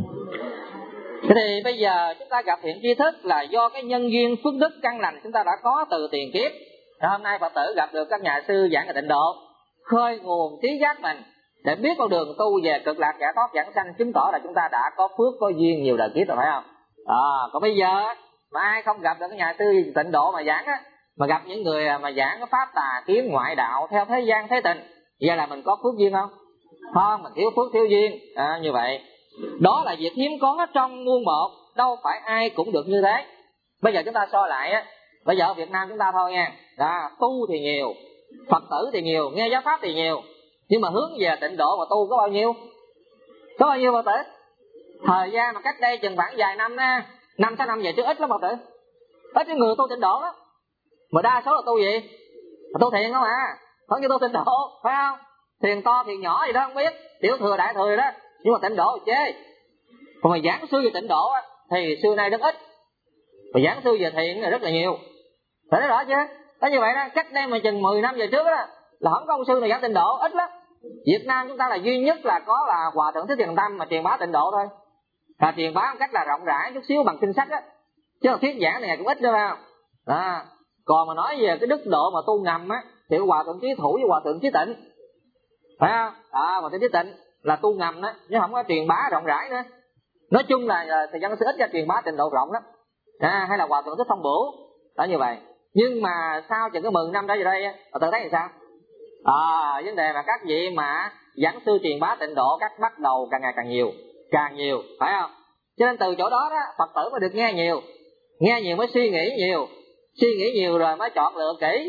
Thế thì bây giờ chúng ta gặp thiện tri thức là do cái nhân duyên phước đức căn lành chúng ta đã có từ tiền kiếp. Rồi hôm nay Phật tử gặp được các nhà sư giảng về tịnh độ, khơi nguồn trí giác mình để biết con đường tu về cực lạc giải thoát giảng sanh, chứng tỏ là chúng ta đã có phước có duyên nhiều đời kiếp rồi, phải không? À, còn bây giờ mà ai không gặp được cái nhà sư tịnh độ mà giảng á, mà gặp những người mà giảng cái pháp tà kiến ngoại đạo theo thế gian thế tình, vậy là mình có phước duyên không? Không, mình thiếu phước thiếu duyên. À, như vậy đó là việc hiếm có trong muôn một, đâu phải ai cũng được như thế. Bây giờ chúng ta so lại á, bây giờ ở Việt Nam chúng ta thôi nha, à, tu thì nhiều, Phật tử thì nhiều, nghe giáo pháp thì nhiều, nhưng mà hướng về tịnh độ mà tu có bao nhiêu? Có bao nhiêu Phật tử? Thời gian mà cách đây chừng khoảng vài năm á, năm sáu năm về trước ít lắm Phật tử, ít cái người tu tịnh độ đó, mà đa số là tu gì? Là tu thiền không à, không như tu tịnh độ, phải không? Thiền to thiền nhỏ gì đó không biết, tiểu thừa đại thừa đó, nhưng mà tịnh độ chế. Còn mà giảng sư về tịnh độ á, thì xưa nay rất ít, mà giảng sư về thiền là rất là nhiều. Phải nói rõ chứ? Đó như vậy đó, cách đây mà chừng mười năm về trước đó, là không có ông sư nào giảng tịnh độ, ít lắm. Việt Nam chúng ta là duy nhất là có là Hòa Thượng Thích Thiền Tâm mà truyền bá tịnh độ thôi, và truyền bá một cách là rộng rãi chút xíu bằng kinh sách á, chứ là thuyết giảng này cũng ít nữa, phải không? À, còn mà nói về cái đức độ mà tu ngầm á, thì Hòa Thượng Chí Thủ với Hòa Thượng Chí Tịnh, phải không? À, Hòa Thượng Chí Tịnh là tu ngầm đó, chứ không có truyền bá rộng rãi nữa. Nói chung là, là thời gian sẽ ít ra truyền bá tịnh độ rộng lắm. À, hay là Hòa Thượng Thích Thông Bửu, đó như vậy. Nhưng mà sau chừng cái mười năm trở về đây, Hòa Thượng thấy thì sao? À, vấn đề mà các vị mà giảng sư truyền bá tịnh độ các bắt đầu càng ngày càng nhiều, càng nhiều, phải không? Cho nên từ chỗ đó đó, Phật tử mới được nghe nhiều, nghe nhiều mới suy nghĩ nhiều, suy nghĩ nhiều rồi mới chọn lựa kỹ.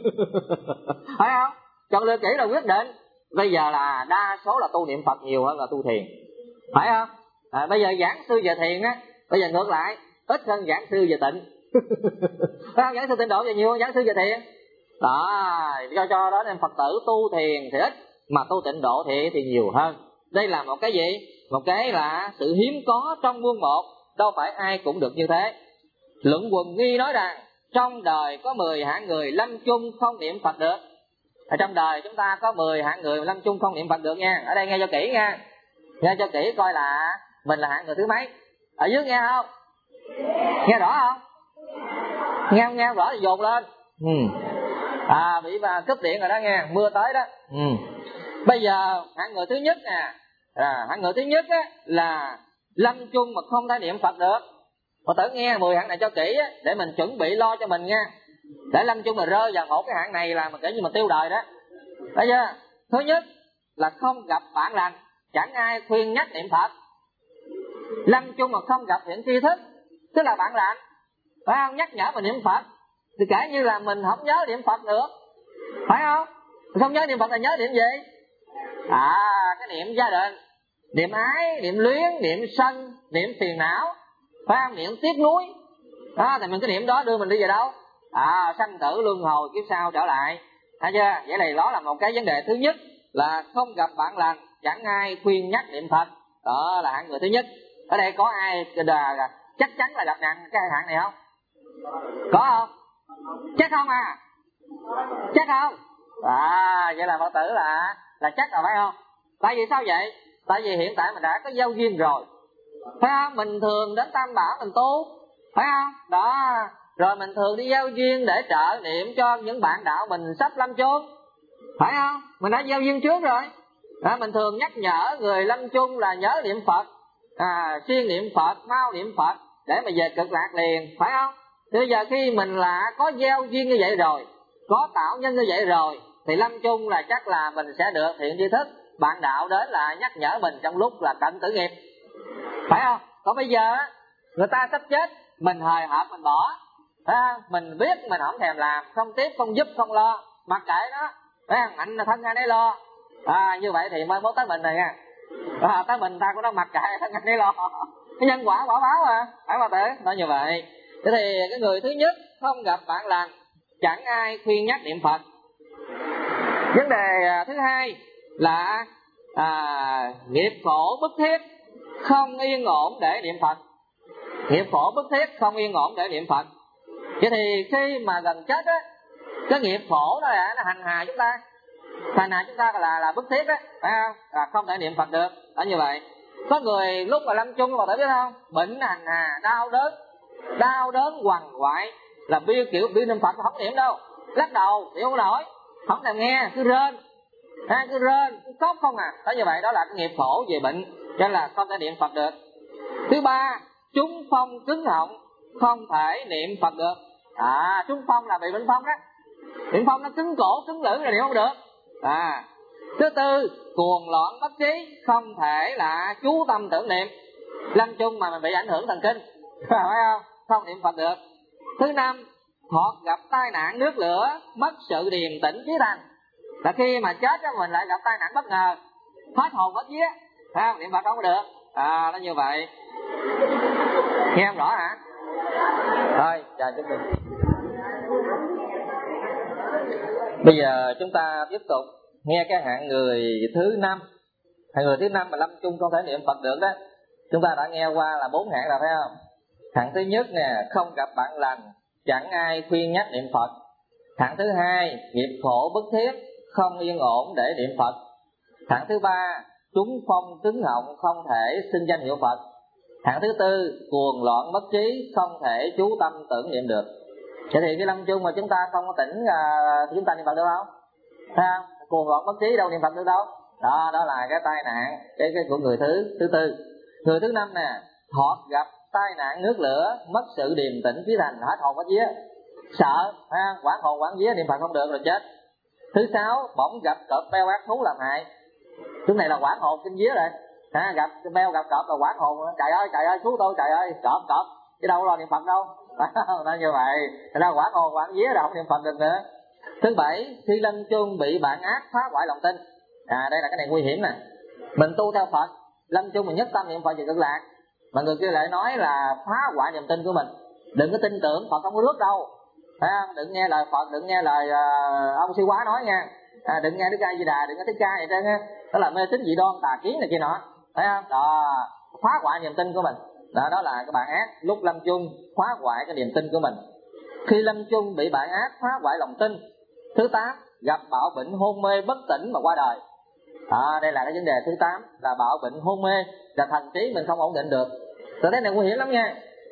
Phải không? Chọn lựa kỹ là quyết định. Bây giờ là đa số là tu niệm Phật nhiều hơn là tu thiền, phải không? À, bây giờ giảng sư về thiền á, bây giờ ngược lại, ít hơn giảng sư về tịnh. Phải không? Giảng sư tịnh độ về nhiều hơn giảng sư về thiền. Đó, do cho đó nên Phật tử tu thiền thì ít, mà tu tịnh độ thì thì nhiều hơn. Đây là một cái gì? Một cái là sự hiếm có trong muôn một, đâu phải ai cũng được như thế. Luận Quần Nghi nói rằng trong đời có mười hạng người lâm chung không niệm Phật được. Ở trong đời chúng ta có mười hạng người lâm chung không niệm Phật được nha. Ở đây nghe cho kỹ nha, nghe cho kỹ coi là mình là hạng người thứ mấy. Ở dưới nghe không? Nghe rõ không? Nghe không nghe không rõ thì dồn lên. Ừ. À, bị bà cúp điện rồi đó nghe, mưa tới đó. Ừ. Bây giờ hạng người thứ nhất nè, à, hạng người thứ nhất á, là lâm chung mà không thể niệm Phật được. Mà tự nghe mười hạng này cho kỹ á, để mình chuẩn bị lo cho mình nha. Để lâm chung mà rơi vào một cái hạng này là mình kể như mình tiêu đời đó. Thấy chưa? Thứ nhất là không gặp bạn lành, chẳng ai khuyên nhắc niệm Phật. Lâm chung mà không gặp thiện tri thức, tức là bạn lành, phải không? Nhắc nhở mình niệm Phật thì kể như là mình không nhớ niệm Phật được, phải không? Mình không nhớ niệm Phật là nhớ niệm gì? À, cái niệm gia đình, niệm ái, niệm luyến, niệm sân, niệm phiền não, phải không? Niệm tiếc nuối. Đó, thì mình cái niệm đó đưa mình đi về đâu? À, sanh tử luân hồi kiếp sau trở lại. Thấy chưa? Vậy này đó là một cái vấn đề thứ nhất, là không gặp bạn lành, chẳng ai khuyên nhắc niệm Phật. Đó là hạng người thứ nhất. Ở đây có ai là chắc chắn là gặp nạn cái hạng này không? Có không? Chắc không à? Chắc không? À, vậy là Phật tử là là chắc rồi, phải không? Tại vì sao vậy? Tại vì hiện tại mình đã có giao duyên rồi, phải không? Mình thường đến Tam Bảo mình tu, phải không? Đó, rồi mình thường đi giao duyên để trợ niệm cho những bạn đạo mình sắp lâm chung, phải không? Mình đã giao duyên trước rồi. À, mình thường nhắc nhở người lâm chung là nhớ niệm Phật, à, siêng niệm Phật, mau niệm Phật để mà về cực lạc liền, phải không? Thì bây giờ khi mình là có gieo duyên như vậy rồi, có tạo nhân như vậy rồi, thì lâm chung là chắc là mình sẽ được thiện tri thức, bạn đạo đến là nhắc nhở mình trong lúc là cận tử nghiệp, phải không? Còn bây giờ người ta sắp chết, mình hời hợt mình bỏ, phải không? Mình biết mình không thèm làm, không tiếp, không giúp, không lo, mặc kệ nó, phải không? Anh là thân ai nấy lo. À, như vậy thì mai mốt tới mình rồi nha. À, tới mình ta cũng đâu mặc kệ thân ai nấy lo. Cái nhân quả quả báo à, phải mà tử, nói như vậy. Thế thì cái người thứ nhất không gặp bạn lành, chẳng ai khuyên nhắc niệm Phật. Vấn đề thứ hai là à, nghiệp khổ bức thiết, không yên ổn để niệm Phật. Nghiệp khổ bức thiết, không yên ổn để niệm Phật. Vậy thì khi mà gần chết á, cái nghiệp khổ đó là nó hành hạ chúng ta, hành hạ chúng ta là là bức thiết á, phải không? Là không thể niệm Phật được. Đó như vậy. Có người lúc mà lâm chung, các bạn biết không? Bệnh hành hạ, đau đớn, đau đớn quằn quại, là bia kiểu bia niệm Phật không niệm đâu, lắc đầu chịu không nổi, không thèm nghe, cứ rên, ha, cứ rên, cứ khóc không à. Đó như vậy, đó là cái nghiệp khổ về bệnh, cho nên là không thể niệm Phật được. Thứ ba, trúng phong cứng họng, không thể niệm Phật được. À, trúng phong là bị bệnh phong đó, niệm phong nó cứng cổ cứng lưỡi là niệm không được. À, thứ tư, cuồng loạn bất trí, không thể là chú tâm tưởng niệm. Lâm chung mà mình bị ảnh hưởng thần kinh, phải không? Không niệm Phật được. Thứ năm, hoặc gặp tai nạn nước lửa, mất sự điềm tĩnh trí thành, là khi mà chết đó mình lại gặp tai nạn bất ngờ, hết hồn mất vía, phải không? Niệm Phật không có được. À, nó như vậy. Nghe không rõ hả? Thôi, chào chúng mình. Bây giờ chúng ta tiếp tục nghe cái hạng người thứ năm. Hạng người thứ năm mà lâm chung không thể niệm Phật được đó, chúng ta đã nghe qua là bốn hạng rồi, phải không? Hạng thứ nhất nè, không gặp bạn lành, chẳng ai khuyên nhắc niệm Phật. Hạng thứ hai, nghiệp khổ bất thiết, không yên ổn để niệm Phật. Hạng thứ ba, trúng phong cứng họng, không thể xưng danh hiệu Phật. Hạng thứ tư, cuồng loạn bất trí, không thể chú tâm tưởng niệm được. Vậy thì cái lâm chung mà chúng ta không có tỉnh à, thì chúng ta niệm Phật được không? Thấy không? Cuồng loạn bất trí đâu niệm Phật được đâu. Đó, đó là cái tai nạn cái, cái của người thứ thứ tư. Người thứ năm nè, hoặc gặp tai nạn nước lửa, mất sự điềm tĩnh trí thành, hết hồn hết vía, sợ, ha, quảng hồn quảng vía, niệm Phật không được rồi chết. Thứ sáu, bỗng gặp cọp beo ác thú làm hại. Thứ này là quảng hồn kinh vía rồi, ha, gặp beo gặp cọp là quảng hồn, trời ơi trời ơi cứu tôi, trời ơi cọp cọp, chứ đâu lo niệm Phật đâu. Nó như vậy, thành ra quảng hồn quảng vía rồi không niệm Phật được nữa. Thứ bảy, khi lâm chung bị bạn ác phá hoại lòng tin. À, đây là cái này nguy hiểm nè. Mình tu theo Phật, lâm chung mình nhất tâm niệm Phật về cực lạc, mà người kia lại nói là phá hoại niềm tin của mình. Đừng có tin tưởng Phật không có rước đâu, phải không? Đừng nghe lời Phật, đừng nghe lời uh, ông sư quá nói nha, à, đừng nghe Đức A Di Đà, đừng nghe Thích Ca vậy trơn á, đó là mê tín dị đoan tà kiến này kia nọ, phải không? Đó, phá hoại niềm tin của mình. Đó, đó là cái bạn ác lúc lâm chung phá hoại cái niềm tin của mình. Khi lâm chung bị bạn ác phá hoại lòng tin. Thứ tám, gặp bạo bệnh hôn mê bất tỉnh mà qua đời. À, đây là cái vấn đề thứ tám, là bạo bệnh hôn mê, là thần trí mình không ổn định được. Rồi cái này nguy hiểm lắm nha.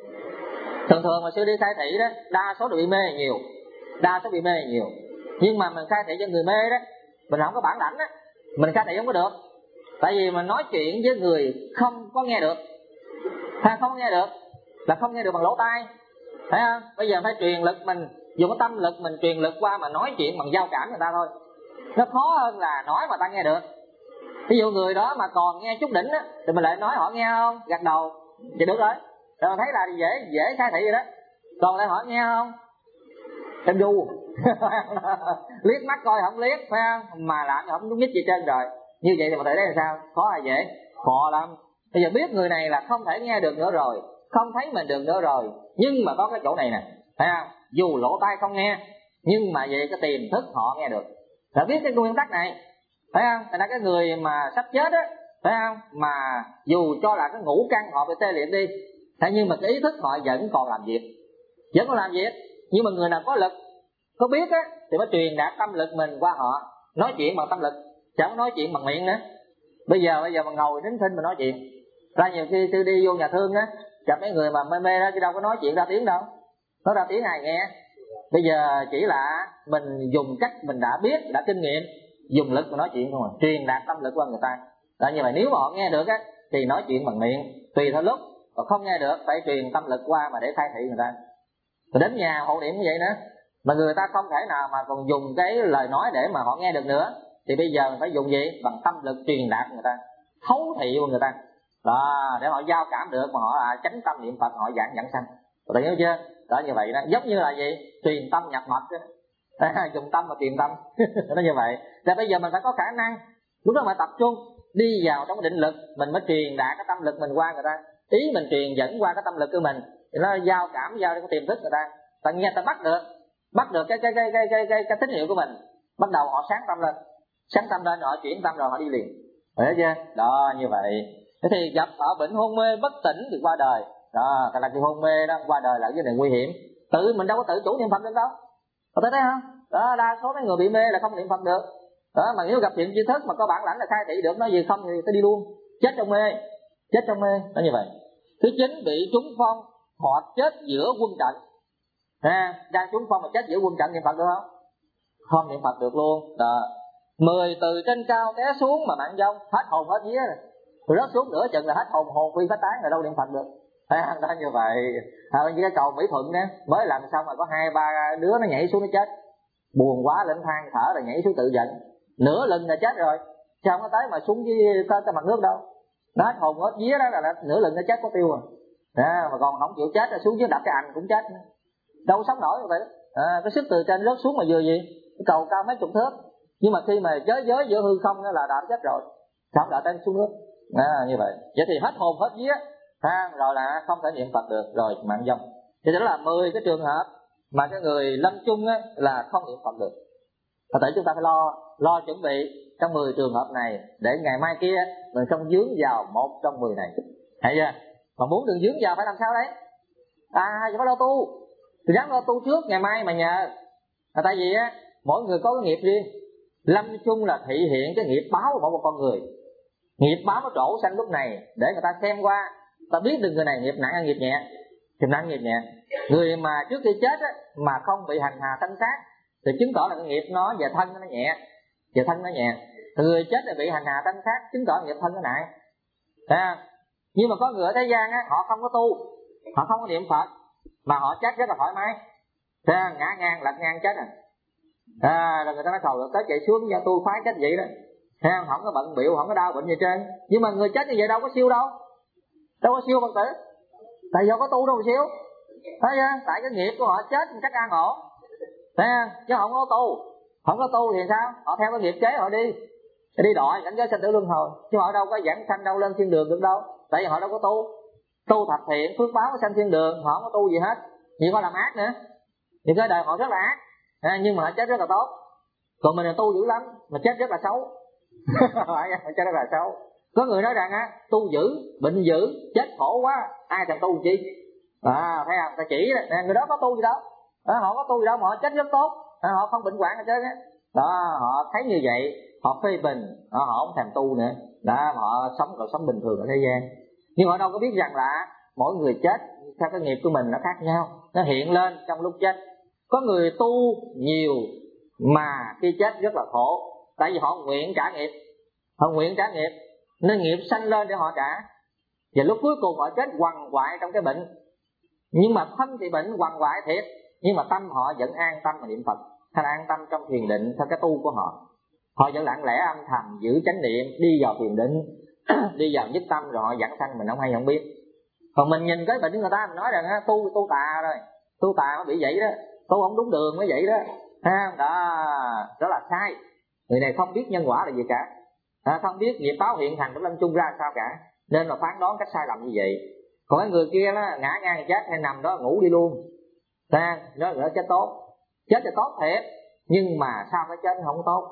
Thường thường mà sư đi khai thị đó, đa số đều bị mê nhiều, đa số bị mê nhiều. Nhưng mà mình khai thị cho người mê đó, mình không có bản lãnh đó, mình khai thị không có được. Tại vì mình nói chuyện với người không có nghe được, hay không có nghe được, là không nghe được bằng lỗ tai, thấy không? Bây giờ phải truyền lực mình, dùng cái tâm lực mình truyền lực qua mà nói chuyện bằng giao cảm người ta thôi. Nó khó hơn là nói mà ta nghe được. Ví dụ người đó mà còn nghe chút đỉnh á, thì mình lại nói họ nghe không, gật đầu thì được rồi, rồi mình thấy là dễ dễ khai thị vậy đó. Còn lại họ nghe không, em du liếc mắt coi không liếc, phải không, mà làm không đúng nhất gì trơn rồi. Như vậy thì mình thấy là sao, khó hay dễ? Khó lắm. Bây giờ biết người này là không thể nghe được nữa rồi, không thấy mình được nữa rồi, nhưng mà có cái chỗ này nè, phải không, dù lỗ tai không nghe nhưng mà về cái tiềm thức họ nghe được. Đã biết cái nguyên tắc này, phải không? Thành ra cái người mà sắp chết á, phải không, mà dù cho là cái ngũ căn họ bị tê liệt đi, thế nhưng mà cái ý thức họ vẫn còn làm việc, vẫn còn làm việc. Nhưng mà người nào có lực, có biết á, thì mới truyền đạt tâm lực mình qua họ, nói chuyện bằng tâm lực, chẳng nói chuyện bằng miệng nữa. Bây giờ bây giờ mà ngồi nín thinh mà nói chuyện, ra nhiều khi sư đi vô nhà thương á, gặp mấy người mà mê mê đó, chứ đâu có nói chuyện ra tiếng đâu, nói ra tiếng ai nghe. Bây giờ chỉ là mình dùng cách mình đã biết, đã kinh nghiệm, dùng lực mà nói chuyện thôi, truyền đạt tâm lực qua người ta. Đó, như vậy nếu mà họ nghe được á, thì nói chuyện bằng miệng tùy theo lúc, còn không nghe được phải truyền tâm lực qua mà để khai thị người ta. Rồi đến nhà hộ niệm như vậy nữa, mà người ta không thể nào mà còn dùng cái lời nói để mà họ nghe được nữa, thì bây giờ mình phải dùng gì? Bằng tâm lực truyền đạt người ta, thấu thị của người ta đó, để họ giao cảm được mà họ à, chánh tâm niệm Phật, họ giảng giảng sanh. Bạn hiểu chưa? Đó, như vậy đó, giống như là gì? Truyền tâm nhập mật đó. À, dùng tâm mà truyền tâm. Nó như vậy. Thì bây giờ mình phải có khả năng, lúc đó mình tập trung đi vào trong định lực, mình mới truyền đạt cái tâm lực mình qua người ta, ý mình truyền dẫn qua cái tâm lực của mình, thì nó giao cảm, giao cái tiềm thức người ta, ta nghe, ta bắt được, bắt được cái cái cái cái cái cái, cái tín hiệu của mình, bắt đầu họ sáng tâm lên, sáng tâm lên rồi họ chuyển tâm rồi họ đi liền. Hiểu chưa? Đó, như vậy. Thế thì gặp ở bệnh hôn mê bất tỉnh thì qua đời. Đó, cái là cái hôn mê đó, qua đời là cái này nguy hiểm. Tự mình đâu có tự chủ niệm Phật được đâu. Có thấy không? Đó, đa số mấy người bị mê là không niệm Phật được. Đó, mà nếu gặp chuyện tri thức mà có bản lãnh là khai thị được, nói gì không thì tới đi luôn, chết trong mê, chết trong mê, nó như vậy. Thứ chín, bị trúng phong hoặc chết giữa quân trận. À, đang trúng phong mà chết giữa quân trận niệm Phật được không? Không niệm Phật được luôn. Đó. Mười từ trên cao té xuống mà mạng vong, hết hồn hết vía rồi, rồi rớt xuống nửa chừng là hết hồn, hồn phi phách tán rồi, đâu niệm Phật được. À, đó như vậy. À, như cái cầu Mỹ Thuận đó, mới làm xong mà có hai ba đứa nó nhảy xuống nó chết, buồn quá lên than thở rồi nhảy xuống tự giận, nửa lưng là chết rồi, chứ không có tới mà xuống với tới, tới mặt nước đâu. Nó hết hồn hết vía đó là, là nửa lưng nó chết có tiêu rồi. À, mà còn không chịu chết là xuống dưới đập cái ảnh cũng chết nữa. Đâu sống nổi như vậy đó. À, cái sức từ trên rớt xuống mà vừa gì, cái cầu cao mấy chục thước, nhưng mà khi mà giới giới giữa hư không đó là đã chết rồi, không đã tên xuống nước. À, như vậy. Vậy thì hết hồn hết vía, ha, rồi là không thể niệm Phật được, rồi mạng vong. Thì đó là mười cái trường hợp mà cái người lâm chung á, là không niệm Phật được. Thật sự chúng ta phải lo lo chuẩn bị trong mười trường hợp này, để ngày mai kia mình không dướng vào một trong mười này. Thấy chưa? Mà muốn đừng dướng vào phải làm sao đấy? À, phải lo tu. Thì dám lo tu trước ngày mai mà nhờ. À, tại vì á, mỗi người có cái nghiệp riêng. Lâm chung là thị hiện cái nghiệp báo của mỗi một con người. Nghiệp báo nó trổ sanh lúc này để người ta xem qua, ta biết được người này nghiệp nặng hay nghiệp nhẹ. Nghiệp nặng nghiệp nhẹ. Người mà trước khi chết á, mà không bị hành hạ sanh sát thì chứng tỏ là cái nghiệp nó về thân nó nhẹ, về thân nó nhẹ. Người chết là bị hành hạ sanh sát, chứng tỏ nghiệp thân nó nặng. À, nhưng mà có người ở thế gian á, họ không có tu, họ không có niệm Phật, mà họ chết rất là thoải mái. À, ngã ngang lật ngang chết rồi. À, rồi người ta nói cầu tới chạy xuống do tôi khoái chết vậy đó. À, không có bận biểu, không có đau bệnh gì trên. Nhưng mà người chết như vậy đâu có siêu đâu, đâu có siêu Phật tử. Tại vì họ có tu đâu mà siêu. Thấy chưa? Tại cái nghiệp của họ chết một cách an ổn. À, chứ không có tu, không có tu thì sao? Họ theo cái nghiệp chế họ đi, đi đọa cảnh giới sanh tử luân hồi, chứ họ đâu có giảng sanh đâu lên thiên đường được đâu. Tại vì họ đâu có tu, tu thập thiện phước báo sanh thiên đường, họ không có tu gì hết, chỉ có làm ác nữa. Thì cái đời họ rất là ác, à, nhưng mà họ chết rất là tốt. Còn mình là tu dữ lắm mà chết rất là xấu. Chết rất là xấu. Có người nói rằng á, tu dữ bệnh dữ chết khổ quá, ai thèm tu chi. À, thấy không? Ta chỉ nè, người đó có tu gì đâu, à, họ có tu gì đâu mà họ chết rất tốt, à, họ không bệnh hoạn hết trơn á. Đó, họ thấy như vậy họ phê bình, họ, họ không thèm tu nữa. Đó, họ sống cuộc sống bình thường ở thế gian. Nhưng họ đâu có biết rằng là mỗi người chết theo cái nghiệp của mình nó khác nhau, nó hiện lên trong lúc chết. Có người tu nhiều mà khi chết rất là khổ, tại vì họ nguyện trả nghiệp, họ nguyện trả nghiệp nên nghiệp sanh lên để họ trả. Và lúc cuối cùng họ chết quằn quại trong cái bệnh, nhưng mà thân thì bệnh quằn quại thiệt, nhưng mà tâm họ vẫn an tâm mà niệm Phật, hay là an tâm trong thiền định theo cái tu của họ. Họ vẫn lặng lẽ âm thầm giữ chánh niệm, đi vào thiền định, đi vào nhất tâm rồi họ giảng sanh, mình không hay không biết. Còn mình nhìn cái bệnh của người ta mình nói rằng á, tu tu tà rồi, tu tà nó bị vậy đó, tu không đúng đường mới vậy đó. Ha, đó, đó là sai. Người này không biết nhân quả là gì cả, à, không biết nghiệp báo hiện thành của lâm chung ra sao cả, nên là phán đoán cách sai lầm như vậy. Còn cái người kia đó ngã ngang chết hay nằm đó ngủ đi luôn, à, nó nó chết tốt, chết thì tốt thiệt, nhưng mà sau cái chết không có tốt.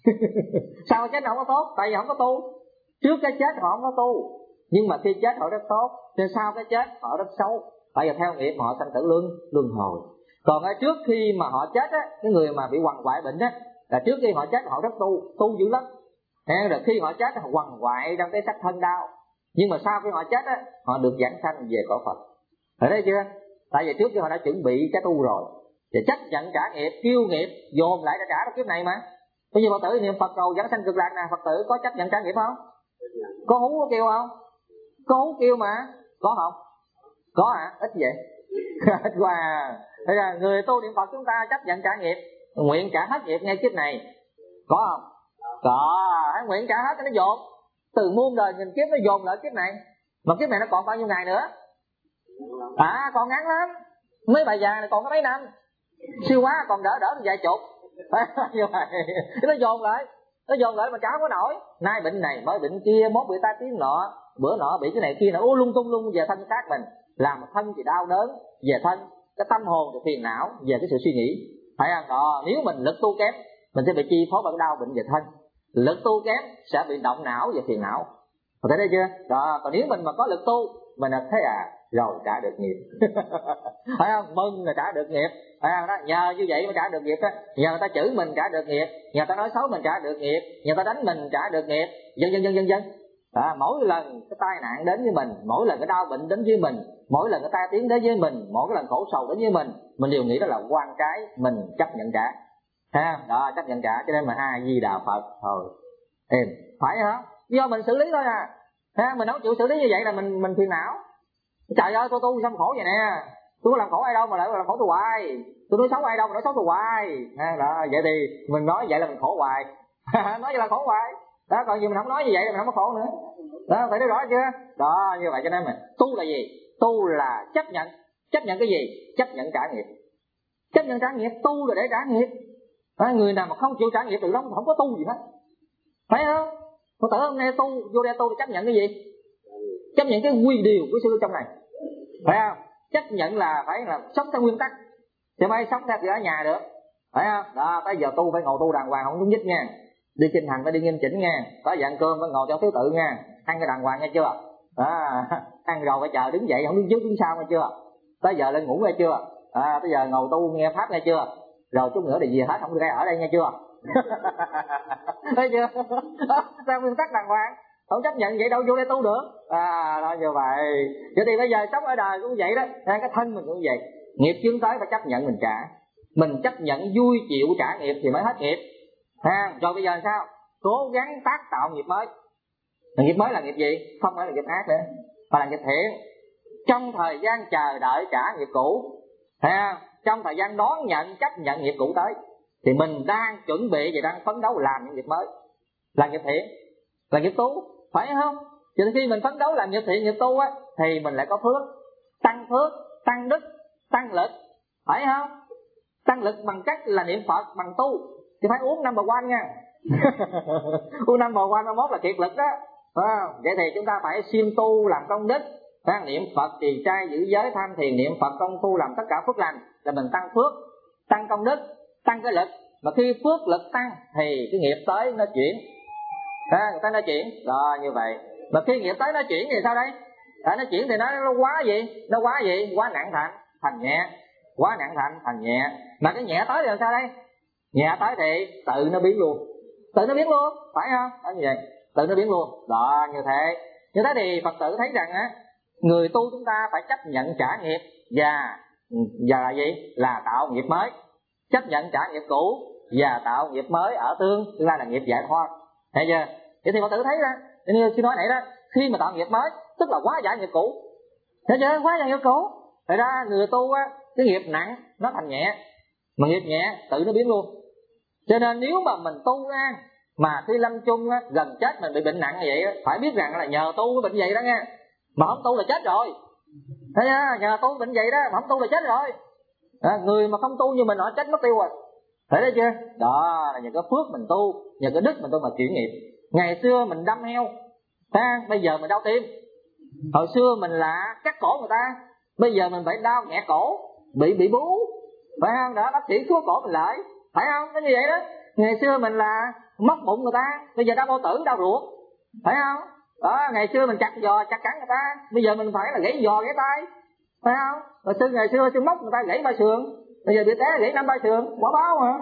Sau cái chết không có tốt, tại vì không có tu. Trước cái chết họ không có tu, nhưng mà khi chết họ rất tốt, nên sau cái chết họ rất xấu, tại vì theo nghiệp họ sanh tử luân luân hồi. Còn ở trước khi mà họ chết á, cái người mà bị quằn quại bệnh á, là trước khi họ chết họ rất tu, tu dữ lắm. Nên rồi khi họ chết họ quằn quại trong cái sắc thân đau, nhưng mà sau khi họ chết á, họ được giảng sanh về cõi Phật. Thấy đấy chưa? Tại vì trước khi họ đã chuẩn bị cái tu rồi, thì chấp nhận trả nghiệp, kêu nghiệp dồn lại để trả trong kiếp này mà. Bây giờ Phật tử niệm Phật cầu giảng sanh cực lạc nè, Phật tử có chấp nhận trả nghiệp không? Có hú có kêu không? Có hú kêu mà, có không? Có hả? Ít vậy. Ít quá. Thế là người tu niệm Phật chúng ta chấp nhận trả nghiệp, nguyện trả hết nghiệp ngay kiếp này, có không? Có. Hãy nguyện trả hết cho nó dồn, từ muôn đời nghìn kiếp nó dồn lại kiếp này, mà kiếp này nó còn bao nhiêu ngày nữa? À còn ngắn lắm, mấy bà già này còn có mấy năm, siêu quá còn đỡ đỡ được vài chục. Như vậy nó dồn lại, nó dồn lại mà trả không có nổi. Nay bệnh này mới bệnh kia, mốt bị tai tiếng nọ, bữa nọ bị cái này kia nọ, lung tung lung về thân xác mình, làm thân thì đau đớn về thân, cái tâm hồn thì phiền não về cái sự suy nghĩ, phải không? Đó, nếu mình lực tu kém mình sẽ bị chi phối bởi đau bệnh về thân, lực tu kém sẽ bị động não và phiền não, có thấy đây chưa? Đó, còn nếu mình mà có lực tu mình là thế à, rồi trả được nghiệp. Phải không? Mừng là trả được nghiệp, phải không? Đó, nhờ như vậy mà trả được nghiệp đó. Nhờ người ta chửi mình trả được nghiệp, nhờ ta nói xấu mình trả được nghiệp, nhờ ta đánh mình trả được nghiệp, dân dân dân dân dân. À, mỗi lần cái tai nạn đến với mình, mỗi lần cái đau bệnh đến với mình, mỗi lần cái tai tiếng đến với mình, mỗi cái lần khổ sầu đến với mình, mình đều nghĩ đó là quan trái, mình chấp nhận trả. Ha, đó, chấp nhận trả, cho nên mà A Di Đà Phật thôi êm, phải không? Do mình xử lý thôi à. Ha, mình không chịu xử lý như vậy là mình mình phiền não. Trời ơi, tôi tu sao khổ vậy nè, tôi có làm khổ ai đâu mà lại làm khổ tôi hoài, tôi nói xấu ai đâu mà nói xấu tôi hoài. Ha, đó, vậy thì mình nói vậy là mình khổ hoài. Nói vậy là khổ hoài. Đó, còn gì mình không nói như vậy là mình không có khổ nữa. Đó, phải nói rõ chưa? Đó, như vậy cho nên mình tu là gì? Tu là chấp nhận. Chấp nhận cái gì? Chấp nhận trả nghiệp. Chấp nhận trả nghiệp, tu là để trả nghiệp. Đó, người nào mà không chịu trả nghiệp từ đó không có tu gì hết, phải không? Phật tử hôm nay tu, vô đây tu chấp nhận cái gì? Chấp nhận cái quy điều của sư trong này, phải không? Chấp nhận là phải là sống theo nguyên tắc, chứ không phải sống theo kiểu ở nhà được, phải không? Đó, tới giờ tu phải ngồi tu đàng hoàng, không nhúc nhích nha. Đi kinh hành phải đi nghiêm chỉnh nha. Tới giờ ăn cơm phải ngồi cho thứ tự nha, ăn cái đàng hoàng nghe chưa? À, ăn rồi phải chờ đứng dậy, không đứng trước đứng sau nghe chưa? Tới giờ lên ngủ nghe chưa? À, tới giờ ngồi tu nghe pháp nghe chưa? Rồi chút nữa thì về hết, không được ở đây nghe chưa? Thấy chưa? Sao nguyên tắc đàng hoàng, không chấp nhận vậy đâu vô đây tu được. À, đó như vậy. Vậy thì bây giờ sống ở đời cũng vậy đó, cái thân mình cũng vậy, nghiệp chướng tới phải chấp nhận mình trả, mình chấp nhận vui chịu trả nghiệp thì mới hết nghiệp. Ha, rồi bây giờ sao? Cố gắng tác tạo nghiệp mới. Nghiệp mới là nghiệp gì? Không phải là nghiệp ác nữa, mà là nghiệp thiện. Trong thời gian chờ đợi trả nghiệp cũ, ha, trong thời gian đón nhận chấp nhận nghiệp cũ tới, thì mình đang chuẩn bị và đang phấn đấu làm những nghiệp mới, là nghiệp thiện, là nghiệp tu, phải không? Cho nên khi mình phấn đấu làm nghiệp thiện, nghiệp tu á, thì mình lại có phước, tăng phước, tăng đức, tăng lực, phải không? Tăng lực bằng cách là niệm Phật, bằng tu, thì phải uống number one nha. Uống number one number một là kiệt lực đó, phải không? Vậy thì chúng ta phải siêng tu làm công đức, phải niệm Phật, trì trai, giữ giới, tham thiền, niệm Phật, công phu, làm tất cả phước lành, là mình tăng phước, tăng công đức, tăng cái lực. Mà khi phước lực tăng thì cái nghiệp tới nó chuyển, à, người ta nói chuyển, đó như vậy. Mà khi nghiệp tới nó chuyển thì sao đây? À, nó chuyển thì nó, nó quá gì? Nó quá gì? Quá nặng thành thành nhẹ, quá nặng thành thành nhẹ. Mà cái nhẹ tới thì làm sao đây? Nhẹ tới thì tự nó biến luôn, tự nó biến luôn, phải không? Đó như vậy, tự nó biến luôn. Đó như thế. Như thế thì Phật tử thấy rằng á, người tu chúng ta phải chấp nhận trả nghiệp và và là gì? Là tạo nghiệp mới. Chấp nhận trả nghiệp cũ và tạo nghiệp mới ở tương, tương lai là nghiệp giải thoát. Thấy chưa? Vậy thì Phật tử thấy ra, như sư nói nãy đó, khi mà tạo nghiệp mới tức là quá giải nghiệp cũ. Thấy chưa? Quá giải nghiệp cũ. Thật ra người tu á, cái nghiệp nặng nó thành nhẹ, mà nghiệp nhẹ tự nó biến luôn. Cho nên nếu mà mình tu ra mà khi lâm chung á, gần chết mình bị bệnh nặng như vậy á, phải biết rằng là nhờ tu cái bệnh vậy đó nha. Mà không tu là chết rồi. Thấy chưa? Nhờ tu bệnh vậy đó, mà không tu là chết rồi. À, người mà không tu như mình họ chết mất tiêu rồi. Thấy đấy chưa? Đó là nhờ cái phước mình tu, nhờ cái đức mình tu mà chuyển nghiệp. Ngày xưa mình đâm heo, à, bây giờ mình đau tim. Hồi xưa mình là cắt cổ người ta, bây giờ mình phải đau nghẹt cổ, bị bị bú, phải không? Đó, bác sĩ cứu cổ mình lại, phải không? Nó như vậy đó. Ngày xưa mình là móc bụng người ta, bây giờ đau bao tử, đau ruột, phải không? Đó, ngày xưa mình chặt giò, chặt cắn người ta, bây giờ mình phải là gãy giò, gãy tay, phải không? Hồi xưa ngày xưa xưa móc người ta gãy ba sườn, bây giờ bị té gãy năm ba sườn, quả báo mà.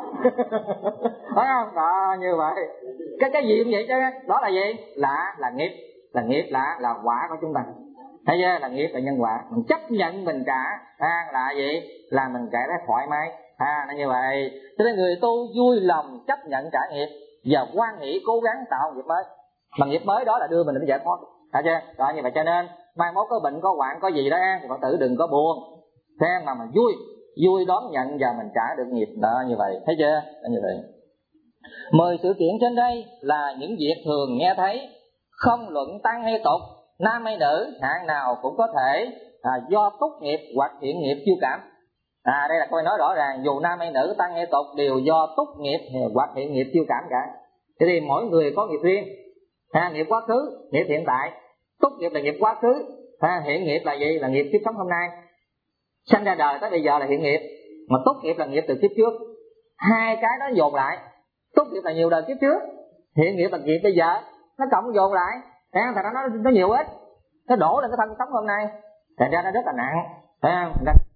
Phải không? Đó, như vậy. Cái cái gì cũng vậy chứ, đó là gì? Là là nghiệp, là nghiệp là là quả của chúng ta. Thấy chưa? Là nghiệp là nhân quả. Mình chấp nhận mình trả, à, là gì? Là mình trả nó thoải mái. À, nó như vậy. Cho nên người tu vui lòng chấp nhận trả nghiệp và hoan hỷ cố gắng tạo nghiệp mới. Mà nghiệp mới đó là đưa mình đến giải thoát. Thấy chưa? Đó, như vậy cho nên mai mốt có bệnh có hoạn có gì đó thì Phật tử đừng có buồn, xem mà mà vui, vui đón nhận và mình trả được nghiệp. Đó như vậy, thấy chưa? Đó, như vậy. Mười sự kiện trên đây là những việc thường nghe thấy, không luận tăng hay tục, nam hay nữ, hạng nào cũng có thể à, do túc nghiệp hoặc thiện nghiệp chiêu cảm. À đây là câu nói rõ ràng, dù nam hay nữ, tăng hay tục đều do túc nghiệp hoặc thiện nghiệp chiêu cảm cả. Thế thì mỗi người có nghiệp riêng. À, nghiệp quá khứ, nghiệp hiện tại. Túc nghiệp là nghiệp quá khứ, à, hiện nghiệp là gì? Là nghiệp kiếp sống hôm nay. Sanh ra đời tới bây giờ là hiện nghiệp, mà túc nghiệp là nghiệp từ kiếp trước. Hai cái đó dồn lại, túc nghiệp là nhiều đời kiếp trước, hiện nghiệp là nghiệp bây giờ, nó cộng dồn lại, thành ra nó nó nhiều ít, nó đổ lên cái thân sống hôm nay, thành ra nó rất là nặng, thấy không?